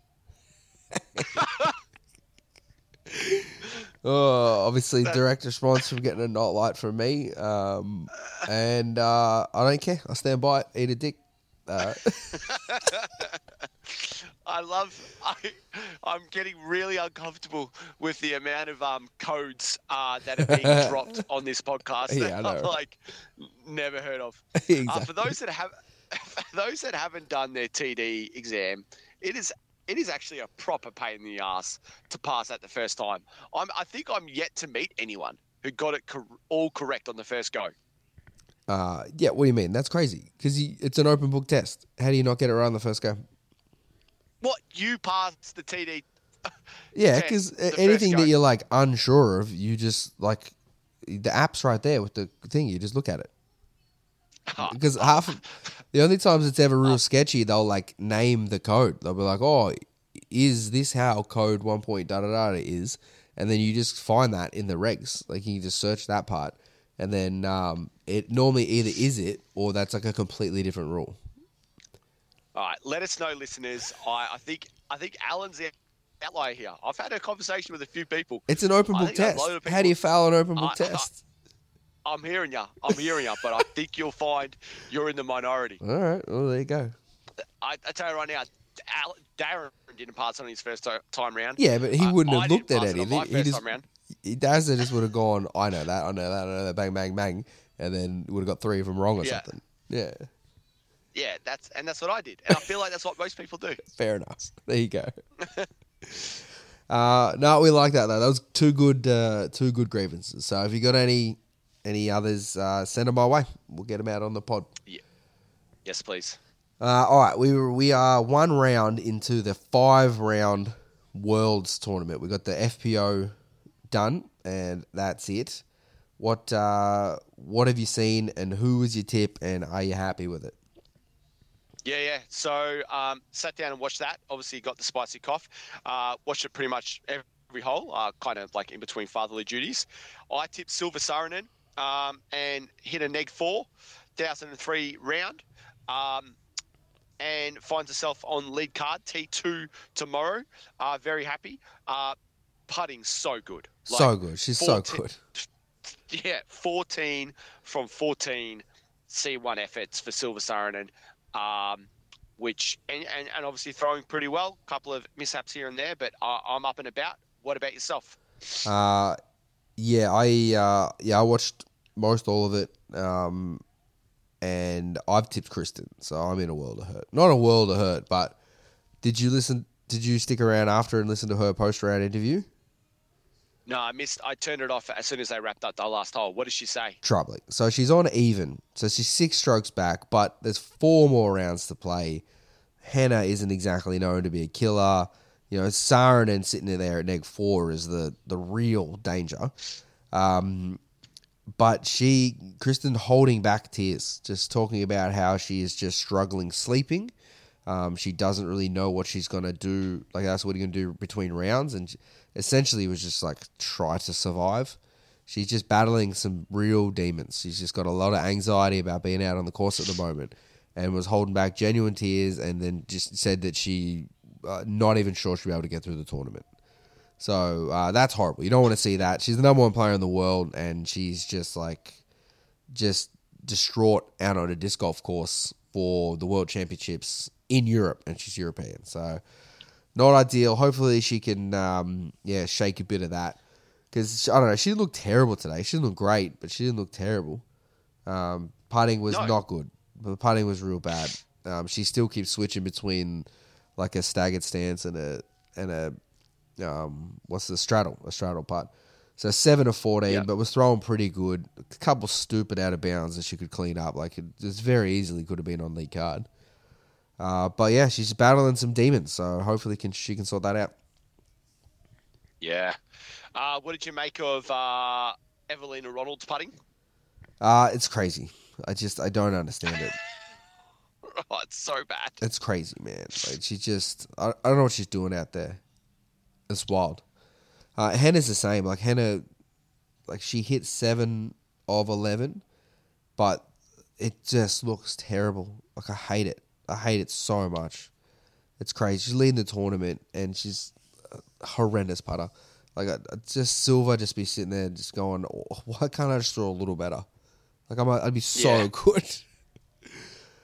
Oh, obviously, direct response from getting a not light from me. Um, and uh, I don't care. I stand by it. Eat a dick. Uh, I love. I, I'm getting really uncomfortable with the amount of um, codes uh, that are being dropped on this podcast. Yeah, I that I'm know. like never heard of. exactly. Uh, for those that have, for those that haven't done their T D exam, it is it is actually a proper pain in the ass to pass that the first time. I'm. I think I'm yet to meet anyone who got it cor- all correct on the first go. Uh, yeah, what do you mean? That's crazy. Because it's an open book test. How do you not get it right on the first go? What, you passed the T D? Yeah, test because the first anything go? that you're like unsure of, you just like the app's right there with the thing. You just look at it. Because half of the only times it's ever real sketchy, they'll like name the code. They'll be like, "Oh, is this how code one point da da da is?" And then you just find that in the regs. Like you can just search that part, and then um, it normally either is it or that's like a completely different rule. All right, let us know, listeners. I, I think I think Alan's the outlier here. I've had a conversation with a few people. It's an open I book think a test. load of How do you people- fail an open book I- I- test? I'm hearing you. I'm hearing you, but I think you'll find you're in the minority. All right, well there you go. I, I tell you right now, Al, Darren didn't pass on his first ti- time round. Yeah, but he I- wouldn't I have didn't looked at pass it on anything. my He first just time round. he Dazza just would have gone, I know that, I know that, I know that, bang, bang, bang, and then would have got three of them wrong or Yeah. something. Yeah, Yeah, that's and that's what I did, and I feel like that's what most people do. fair enough. There you go. uh, no, we like that though. That was two good, uh, two good grievances. So if you got any, any others, uh, send them my way. We'll get them out on the pod. Yes, please. Uh, all right, we were, we are one round into the five round Worlds tournament. We got the F P O done, and that's it. What uh, what have you seen, and who was your tip, and are you happy with it? Yeah, yeah. So um, sat down and watched that. Obviously, got the spicy cough. Uh, watched it pretty much every hole, uh, kind of like in between fatherly duties. I tipped Silver Saarinen um, and hit a neg four, one thousand three round, um, and finds herself on lead card T two tomorrow. Uh, very happy. Uh, putting so good. so Like, good. She's fourteen so good. Yeah, fourteen from fourteen C one efforts for Silver Saarinen, um, which and, and, and obviously throwing pretty well. A couple of mishaps here and there, but I, I'm up and about. What about yourself? Uh, yeah, I uh, yeah I watched most all of it, um, and I've tipped Kristen, so I'm in a world of hurt. Not a world of hurt, but did you listen? Did you stick around after and listen to her post round interview? No, I missed. I turned it off as soon as they wrapped up the last hole. What did she say? Troubling. So she's on even. So she's six strokes back, but there's four more rounds to play. Hannah isn't exactly known to be a killer. You know, Saarinen sitting there at neg four is the, the real danger. Um, but she, Kristen holding back tears, just talking about how she is just struggling sleeping. Um, she doesn't really know what she's going to do. Like, that's what you're going to do between rounds. And she, essentially was just like, try to survive. She's just battling some real demons. She's just got a lot of anxiety about being out on the course at the moment and was holding back genuine tears, and then just said that she uh, not even sure she'll be able to get through the tournament. So uh, that's horrible. You don't want to see that. She's the number one player in the world, and she's just like, just distraught out on a disc golf course for the World Championships in Europe, and she's European. So not ideal. Hopefully she can, um, yeah, shake a bit of that. Because, I don't know, she didn't look terrible today. She didn't look great, but she didn't look terrible. Um, putting was No. not good. The putting was real bad. Um, she still keeps switching between like a staggered stance and a, and a um, what's the straddle, a straddle putt. So seven of fourteen, Yep. but was throwing pretty good. A couple stupid out of bounds that she could clean up. Like, it just very easily could have been on lead card. Uh, but yeah, she's battling some demons, so hopefully can she can sort that out. Yeah. Uh, what did you make of uh, Evelina Ronald's putting? Uh, it's crazy. I just I don't understand it. Oh, it's so bad. It's crazy, man. Like, she just I, I don't know what she's doing out there. It's wild. Uh, Hannah's the same. Like Hannah, like she hit seven of eleven, but it just looks terrible. Like I hate it. I hate it so much. It's crazy. She's leading the tournament, and she's a horrendous putter. Like I, I just Silver just be sitting there just going, oh, why can't I just throw a little better? Like I'm, I'd be so Yeah. good.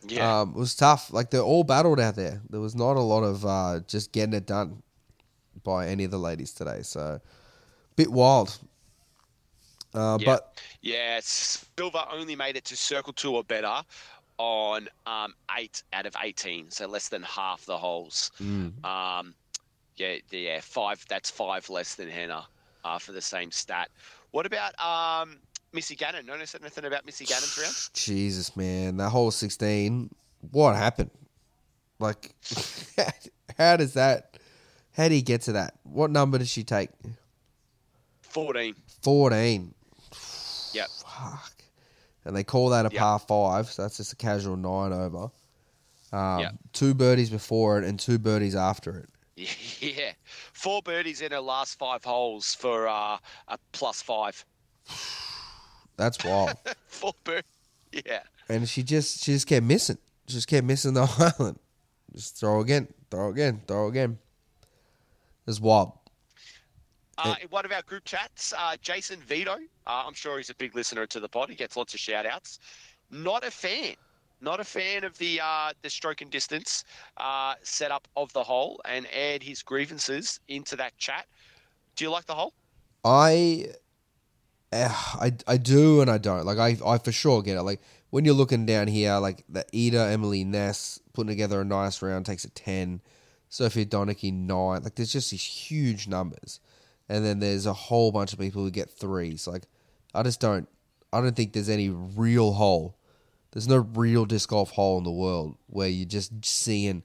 Yeah. Um, it was tough. Like, they're all battled out there. There was not a lot of uh, just getting it done by any of the ladies today. So, bit wild. Uh, Yeah. But Yeah, Silver only made it to circle two or better on um, eight out of eighteen, so less than half the holes. mm, Um, yeah, yeah, five. That's five less than Hannah uh, for the same stat. What about um, Missy Gannon? Notice anything about Missy Gannon's round? Jesus, man, that whole sixteen. What happened? Like, how does that? How do you get to that? What number did she take? fourteen. Fourteen. Yep. Fuck. And they call that a Yep. par five, so that's just a casual nine over. Um, Yep. Two birdies before it and two birdies after it. Yeah, four birdies in her last five holes for uh, a plus five. That's wild. Four birdies. Yeah. And she just she just kept missing. She just kept missing the island. Just throw again, throw again, throw again. It's wild. Uh, in one of our group chats, uh, Jason Vito, uh, I'm sure he's a big listener to the pod. He gets lots of shout outs. Not a fan. Not a fan of the uh, the stroke and distance uh, setup of the hole, and aired his grievances into that chat. Do you like the hole? I, eh, I, I do and I don't. Like I, I for sure get it. Like when you're looking down here, like the Ida, Emily Ness putting together a nice round takes a ten. Sophia Donicky nine. Like there's just these huge numbers, and then there's a whole bunch of people who get threes. Like I just don't. I don't think there's any real hole. There's no real disc golf hole in the world where you're just seeing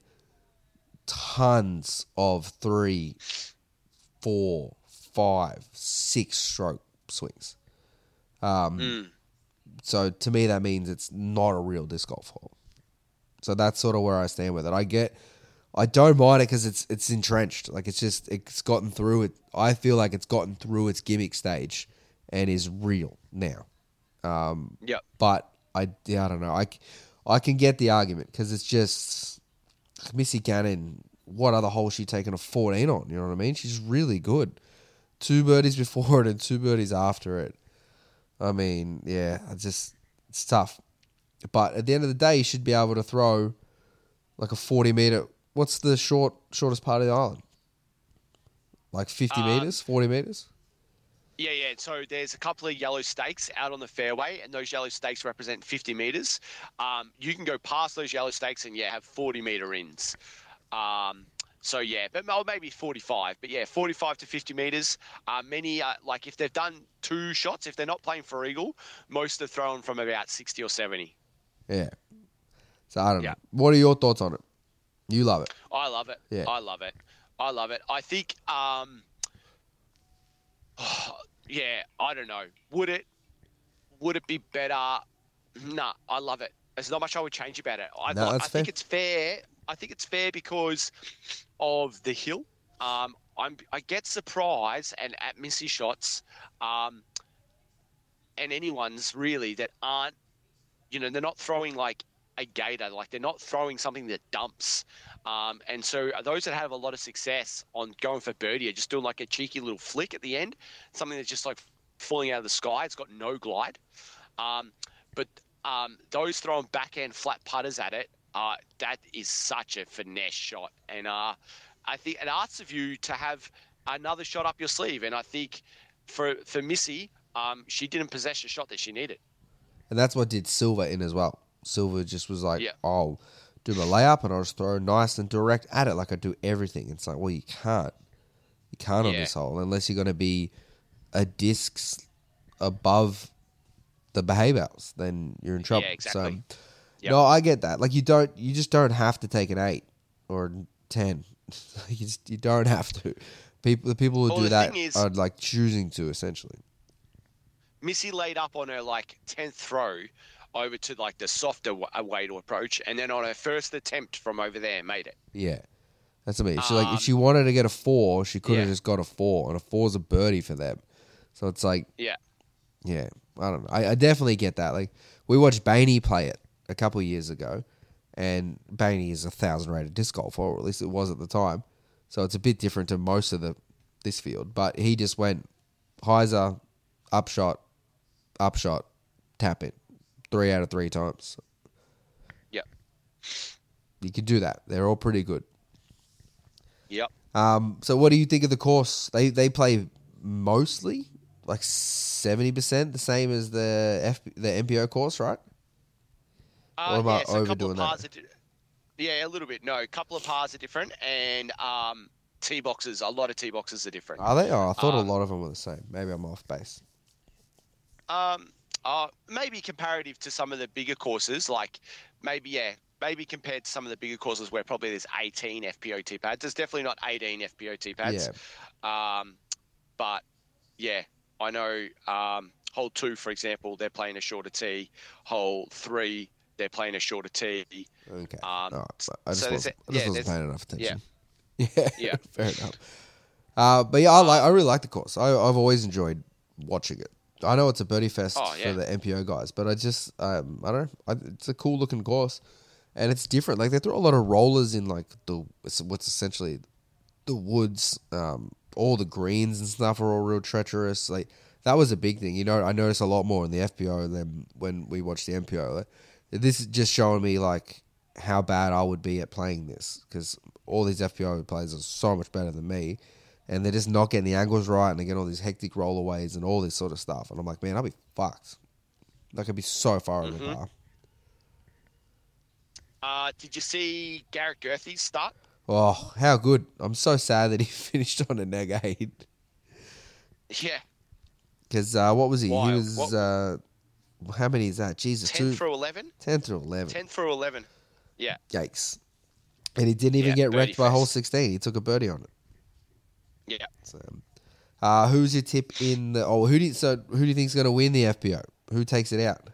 tons of three, four, five, six stroke swings. Um, Mm. So to me, that means it's not a real disc golf hole. So that's sort of where I stand with it. I get, I don't mind it because it's it's entrenched. Like it's just it's gotten through it. I feel like it's gotten through its gimmick stage and is real now. Um, Yep. but I, yeah, I don't know. I, I can get the argument because it's just Missy Gannon. What other hole she taken a fourteen on? You know what I mean? She's really good. Two birdies before it and two birdies after it. I mean, yeah, I just it's tough. But at the end of the day, you should be able to throw like a forty meter. What's the short shortest part of the island? Like fifty Uh, meters, forty meters. Yeah, yeah. So there's a couple of yellow stakes out on the fairway, and those yellow stakes represent fifty meters. Um, you can go past those yellow stakes and yeah, have forty meter ins. Um, so yeah, but or maybe forty-five. But yeah, forty-five to fifty meters. Uh, many uh, like if they've done two shots, if they're not playing for eagle, most are thrown from about sixty or seventy. Yeah. So I don't Yeah. know. What are your thoughts on it? You love it. I love it. Yeah. I love it. I love it. I think. Um, yeah, I don't know. Would it? Would it be better? Nah, I love it. There's not much I would change about it. I, No, I that's think fair. it's fair. I think it's fair because of the hill. Um, I'm. I get surprised and at missy shots, um, and anyone's really that aren't. You know, they're not throwing like a gator. Like they're not throwing something that dumps. Um, and so those that have a lot of success on going for birdie are just doing like a cheeky little flick at the end, something that's just like falling out of the sky. It's got no glide. Um, but um, those throwing backhand flat putters at it, uh, that is such a finesse shot. And uh, I think it asks of you to have another shot up your sleeve. And I think for for Missy, um, she didn't possess a shot that she needed. And that's what did Silver in as well. Silver just was like, Yeah. I'll do my layup and I'll just throw nice and direct at it like I do everything. It's like, well, you can't. You can't on Yeah. this hole unless you're going to be a disc above the behaviors. Then you're in trouble. Yeah, exactly. So, Yep. no, I get that. Like you don't, you just don't have to take an eight or ten. you just you don't have to. People, the people who Well, do the that thing is- are like choosing to essentially. Missy laid up on her like tenth throw over to like the softer w- uh, way to approach, and then on her first attempt from over there made it. Yeah. That's what I mean. She like Um, if she wanted to get a four, she could have yeah. just got a four, and a four's a birdie for them. So it's like, Yeah. yeah, I don't know. I, I definitely get that. Like we watched Bainey play it a couple of years ago, and Bainey is a thousand rated disc golfer, or at least it was at the time. So it's a bit different to most of the this field. But he just went hyzer, upshot, upshot, tap it, three out of three times. Yeah. You could do that. They're all pretty good. Yep. Um, so what do you think of the course? They they play mostly like seventy percent the same as the F, the M P O course, right? Uh, Or am I yeah, so a couple overdoing of that? pars are di- yeah, a little bit. No, a couple of pars are different, and um, tee boxes. A lot of tee boxes are different. Are they? Oh, I thought Um, a lot of them were the same. Maybe I'm off base. Um, uh, maybe comparative to some of the bigger courses, like maybe yeah, maybe compared to some of the bigger courses where probably there's eighteen F P O T pads. There's definitely not eighteen F P O T pads. Yeah. Um, but yeah, I know. Um, hole two, for example, they're playing a shorter tee. Hole three, they're playing a shorter tee. Okay. Um, All right. I just, so there's wasn't, a- I just yeah, wasn't there's- paying enough attention. yeah. Yeah. Yeah. Fair enough. Uh, but yeah, I like. I really like the course. I, I've always enjoyed watching it. I know it's a birdie fest Oh, yeah. for the M P O guys, but I just, um, I don't know. I, it's a cool looking course, and it's different. Like they throw a lot of rollers in, like the it's, what's essentially the woods. Um, all the greens and stuff are all real treacherous. Like that was a big thing. You know, I noticed a lot more in the F P O than when we watched the M P O. Like, this is just showing me like how bad I would be at playing this, because all these F P O players are so much better than me, and they're just not getting the angles right, and they get all these hectic rollaways and all this sort of stuff. And I'm like, man, I'll be fucked. I could be so far over Mhm. par. Uh, did you see Garrett Gerthy's start? Oh, how good. I'm so sad that he finished on a neg eight. Yeah, Because uh, what was he? Why? He was, What- uh, how many is that? Jesus, ten two, through eleven. ten through eleven. Ten through eleven. Yeah. Yikes. And he didn't even Yeah, get birdie wrecked by hole fest. sixteen. He took a birdie on it. Yeah. So, uh, who's your tip in the? Oh, who do you, so who do you think's going to win the F P O? Who takes it out?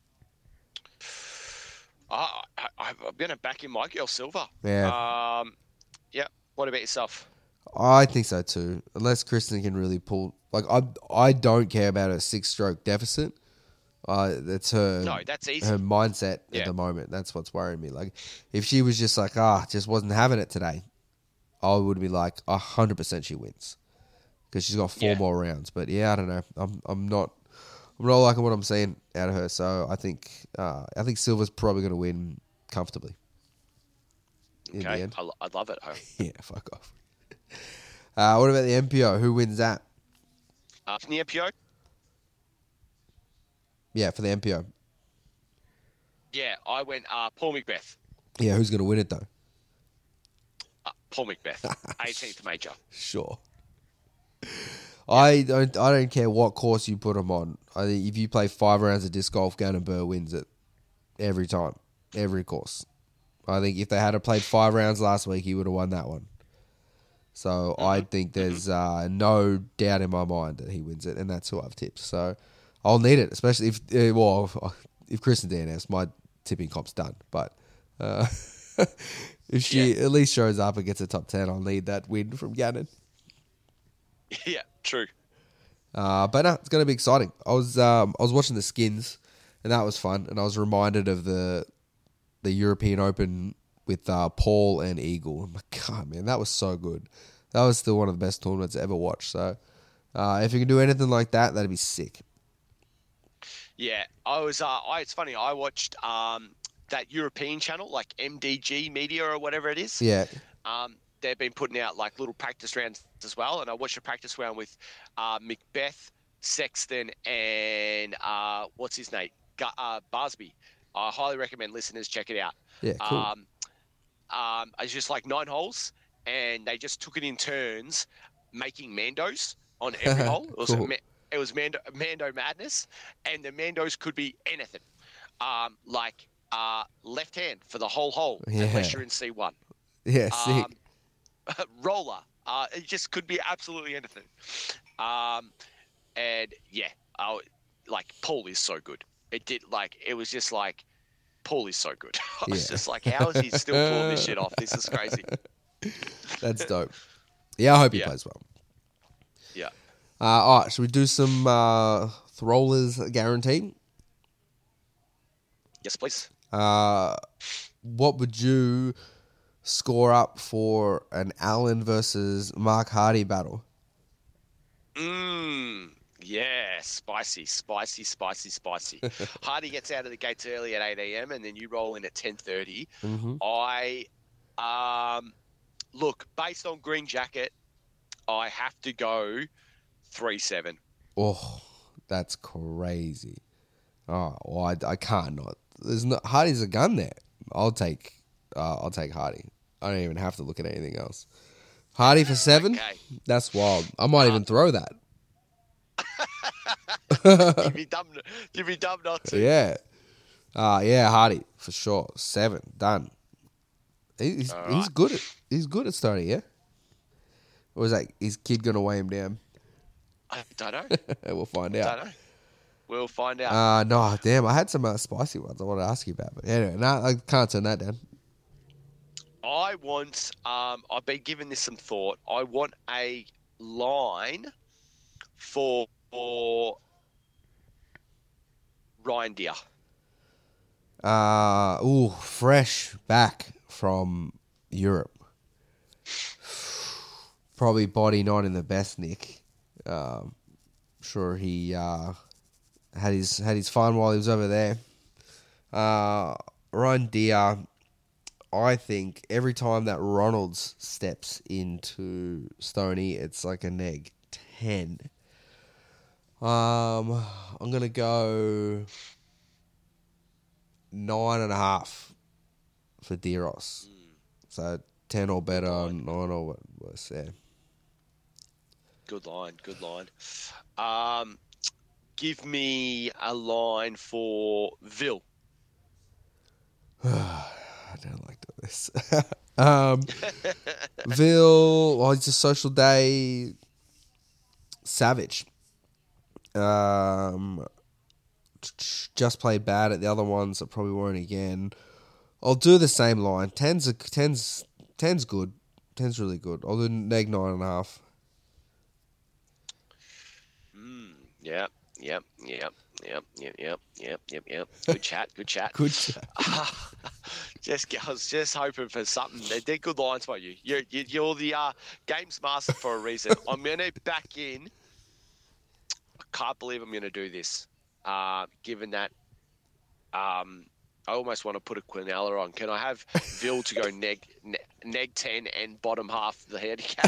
Uh, I, I'm going to back in my girl Silver. Yeah. Um, yeah. What about yourself? I think so too. Unless Kristen can really pull. Like I, I don't care about a six-stroke deficit. Uh, that's her. No, that's easy. Her mindset at Yeah. the moment. That's what's worrying me. Like, if she was just like, ah, just wasn't having it today, I would be like, a hundred percent she wins, because she's got four Yeah. more rounds. But yeah, I don't know. I'm, I'm not, I'm not liking what I'm seeing out of her. So I think, uh, I think Silver's probably going to win comfortably. In the Okay. end. I, lo- I love it. I- Yeah, fuck off. Uh, what about the M P O? Who wins that? Uh, in the M P O? Yeah, for the M P O. Yeah, I went uh, Paul Macbeth. Yeah, who's going to win it though? Uh, Paul Macbeth, eighteenth major. Sure. I don't. I don't care what course you put him on. I think if you play five rounds of disc golf, Gannon Burr wins it every time, every course. I think if they had played five rounds last week, he would have won that one. So I think there's uh, no doubt in my mind that he wins it, and that's who I've tipped. So I'll need it, especially if uh, well, if Kristen D N S, my tipping comp's done. But uh, if she Yeah. at least shows up and gets a top ten, I'll need that win from Gannon. Yeah, true. Uh, but no, it's going to be exciting. I was um, I was watching the skins, and that was fun. And I was reminded of the the European Open with uh, Paul and Eagle. I'm like, God, man, that was so good. That was still one of the best tournaments I ever watched. So uh, if you can do anything like that, that'd be sick. Yeah, I was. Uh, I. It's funny. I watched um that European channel, like M D G Media or whatever it is. Yeah, Um, they've been putting out like little practice rounds as well, and I watched a practice round with uh, Macbeth, Sexton, and uh, what's his name, Gu- uh, Barsby. I highly recommend listeners check it out. yeah, cool. Um, um, it's just like nine holes, and they just took it in turns, making Mandos on every hole. It was, a Cool. ma- it was Mando, Mando madness, and the Mandos could be anything, um, like uh, left hand for the whole hole, Yeah. unless you're in C one. yeah, sick. Um, roller. Uh, it just could be absolutely anything. Um, and yeah, I, like Paul is so good. It did like it was just like Paul is so good. I was Yeah. just like, how is he still pulling this shit off? This is crazy. That's dope. Yeah, I hope he Yeah. plays well. Yeah. Uh, all right, should we do some uh, Throwlers guaranteed? Yes, please. Uh, what would you score up for an Allen versus Mark Hardy battle? Mmm. Yeah. spicy, spicy, spicy, spicy. Hardy gets out of the gates early at eight a.m. and then you roll in at ten thirty. Mm-hmm. I, um, look, based on Green Jacket, I have to go three seven. Oh, that's crazy. Oh, well, I, I can't not. There's no Hardy's a gun there. I'll take uh, I'll take Hardy. I don't even have to look at anything else. Hardy for seven? Okay. That's wild. I might even throw that. You'd be dumb. You'd be dumb not to. Yeah. Uh, yeah, Hardy for sure. Seven. Done. He- He's, All he's right. good at he's good at starting, yeah? Or is that his kid gonna weigh him down? I don't know. We'll find I out. don't know. We'll find out. Uh, no, damn, I had some uh, spicy ones I want to ask you about. But anyway, no, I can't turn that down. I want, um, I've been giving this some thought. I want a line for, for Ryan Deer. Uh, ooh, fresh back from Europe. Probably body not in the best nick. Um, sure he uh, had his had his fun while he was over there. Uh, Ryan Deer, I think every time that Ronalds steps into Stoney, it's like a neg ten. Um, I'm gonna go nine and a half for Deeros. So ten or better, nine or worse. Yeah. Good line, good line. Um, give me a line for Vil. I don't like doing this. um, Vil, well, it's a social day. Savage. Um, just played bad at the other ones. I probably won't again. I'll do the same line. Ten's a, ten's ten's good. Ten's really good. I'll do neg nine and a half. Mm, yep, yep, yep, yep, yep, yep, yep, yep, yep. Good chat, good chat. Good chat. just, I was just hoping for something. They're, they're good lines by you. You're, you- you're the uh, games master for a reason. I'm going to back in. I can't believe I'm going to do this. Uh, given that um, I almost want to put a Quinella on. Can I have Vil to go neg, neg, neg ten and bottom half the handicap?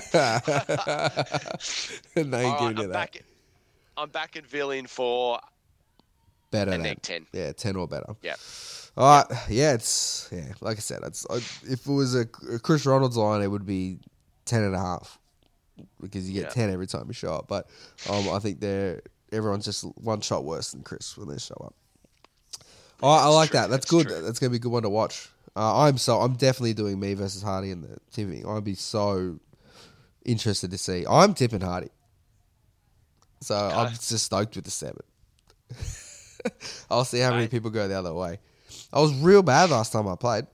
no, you All can right, do I'm that. back, I'm back in Vil in for Better a than neg ten. Yeah, ten or better. Yeah. All right. Yeah, it's yeah. Like I said, it's I, if it was a, a Chris Ronalds line, it would be ten and a half because you get Yeah. ten every time you show up. But um, I think they're everyone's just one shot worse than Chris when they show up. Oh, I like true, that. That's, that's good. true. That's gonna be a good one to watch. Uh, I'm so I'm definitely doing me versus Hardy in the tipping. I'd be so interested to see. I'm tipping Hardy, so I'm just stoked with the seven. I'll see how many Mate. people go the other way. I was real bad last time I played.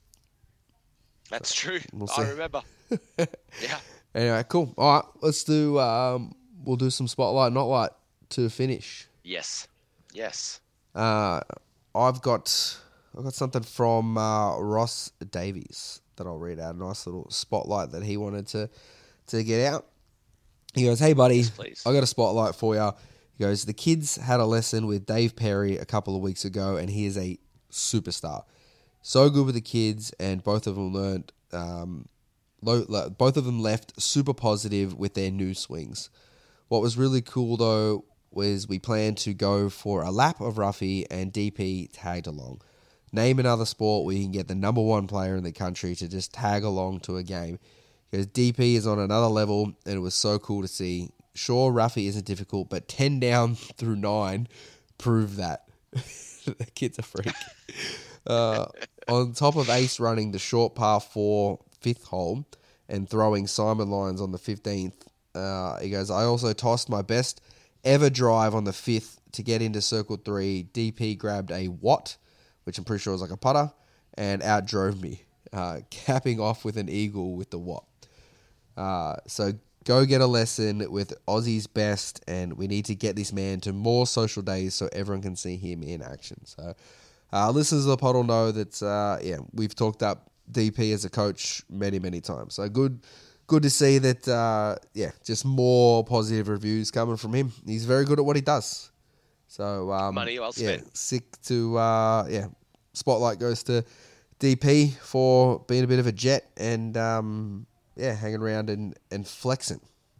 That's true. We'll I see. remember. Yeah. Anyway, cool. All right, let's do. Um, we'll do some spotlight, not light to finish. Yes. Yes. Uh, I've got I've got something from uh, Ross Davies that I'll read out. A nice little spotlight that he wanted to to get out. He goes, "Hey buddy, Yes, please. I got a spotlight for you." He goes, "The kids had a lesson with Dave Perry a couple of weeks ago, and he is a superstar. So good with the kids, and both of them learned. Um, lo- lo- both of them left super positive with their new swings. What was really cool though was we planned to go for a lap of Ruffy, and D P tagged along. Name another sport where you can get the number one player in the country to just tag along to a game. Because D P is on another level, and it was so cool to see. Sure, Ruffy isn't difficult, but ten down through nine proved that." The kid's a freak. Uh, on top of Ace running the short par four fifth hole and throwing Simon Lyons on the fifteenth, uh, he goes, "I also tossed my best ever drive on the fifth to get into circle three. D P grabbed a Watt, which I'm pretty sure was like a putter, and outdrove me, uh, capping off with an eagle with the Watt. Uh, so go get a lesson with Aussie's best, and we need to get this man to more social days so everyone can see him in action." So uh, listeners of the pod will know that, uh, yeah, we've talked up D P as a coach many, many times. So good good to see that, uh, yeah, just more positive reviews coming from him. He's very good at what he does. So, um, Money well yeah, spent. sick to, uh, yeah, spotlight goes to D P for being a bit of a jet and, um, yeah, hanging around and, and flexing.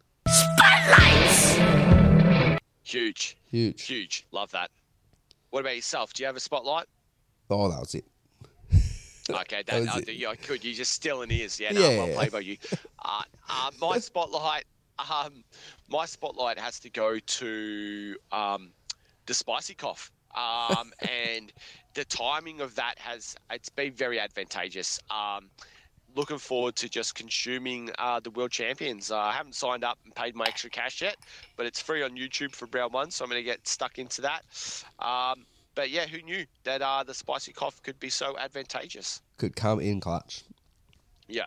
Huge. Huge. Huge. Love that. What about yourself? Do you have a spotlight? Oh, that was it. Okay, that, That was uh, it. yeah, good. You're just still in ears. Yeah, no, Yeah. well played by you. Uh, uh, my spotlight, um, my spotlight has to go to um, the spicy cough, um, and the timing of that has it's been very advantageous. Um, looking forward to just consuming uh, the world champions. Uh, I haven't signed up and paid my extra cash yet, but it's free on YouTube for round one, so I'm going to get stuck into that. Um, But yeah, who knew that uh, the spicy cough could be so advantageous? Could come in clutch. Yeah.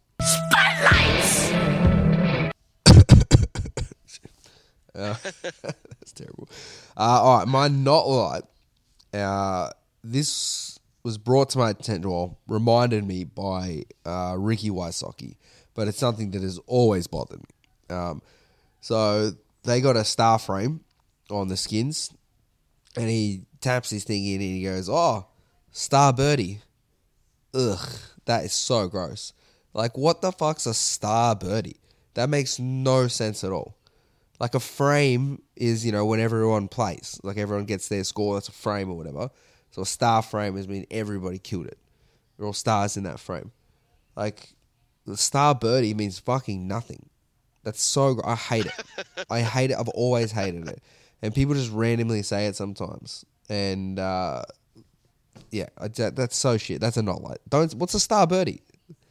Uh, that's terrible. Uh, all right, my not light. Uh, this was brought to my attention, or reminded me by uh, Ricky Wysocki, but it's something that has always bothered me. Um, so they got a star frame on the skins, and he taps his thing in and he goes, "Oh, star birdie." Ugh, that is so gross. Like, what the fuck's a star birdie? That makes no sense at all. Like, a frame is, you know, when everyone plays. Like, everyone gets their score, that's a frame or whatever. So a star frame has mean everybody killed it. They're all stars in that frame. Like, the star birdie means fucking nothing. That's so... Gr- I hate it. I hate it. I've always hated it. And people just randomly say it sometimes. And, uh... yeah, I, that's so shit. That's a not like... Don't... What's a star birdie?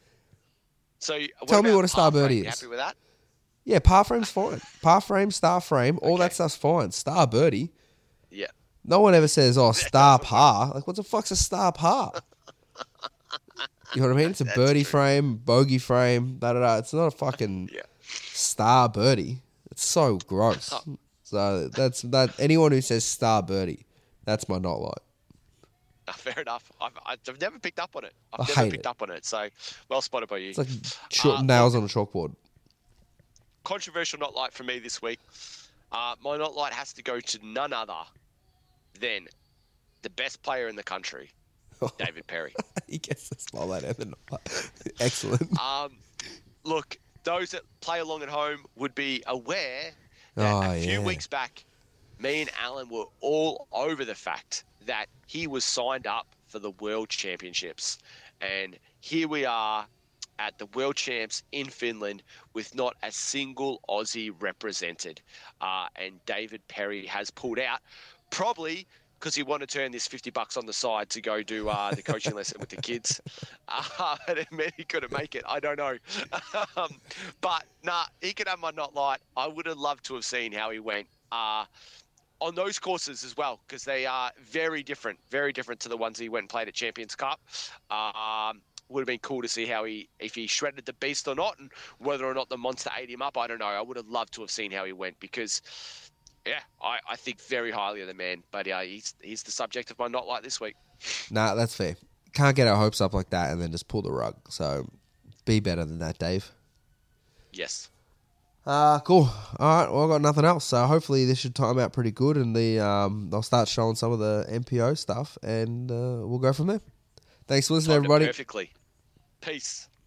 So what Tell me about what a star par frame? birdie You is. happy with that? Yeah, par frame's fine. Par frame, star frame, all Okay. that stuff's fine. Star birdie. Yeah. No one ever says, oh, star par. Like, what the fuck's a star par? You know what I mean? It's a That's birdie true. frame, bogey frame, da da da. It's not a fucking Yeah. star birdie. It's so gross. So that's that. Anyone who says star birdie, that's my not like. Uh, Fair enough. I've, I've never picked up on it. I I've never hate picked it. up on it. So well spotted by you. It's like short Uh, nails on a chalkboard. Controversial not light for me this week. Uh, my not light has to go to none other than the best player in the country, David Perry. He gets the spotlight and the not like. Excellent. Um, look, those that play along at home would be aware that Oh, a few yeah. weeks back, me and Alan were all over the fact that he was signed up for the World Championships. And here we are at the World Champs in Finland with not a single Aussie represented. Uh, and David Perry has pulled out, probably because he wanted to earn this fifty bucks on the side to go do uh, the coaching lesson with the kids. Uh, and it meant he couldn't make it. I don't know. um, but, nah, he could have my not light. I would have loved to have seen how he went uh, on those courses as well, because they are very different, very different to the ones he went and played at Champions Cup. Um, would have been cool to see how he, if he shredded the beast or not, and whether or not the monster ate him up. I don't know. I would have loved to have seen how he went because... yeah, I, I think very highly of the man, but uh, he's he's the subject of my not like this week. Nah, that's fair. Can't get our hopes up like that and then just pull the rug. So be better than that, Dave. Yes. Uh, cool. All right, well, I've got nothing else. So hopefully this should time out pretty good and the um, they'll start showing some of the M P O stuff and uh, we'll go from there. Thanks for listening, Timed it everybody. perfectly. Peace.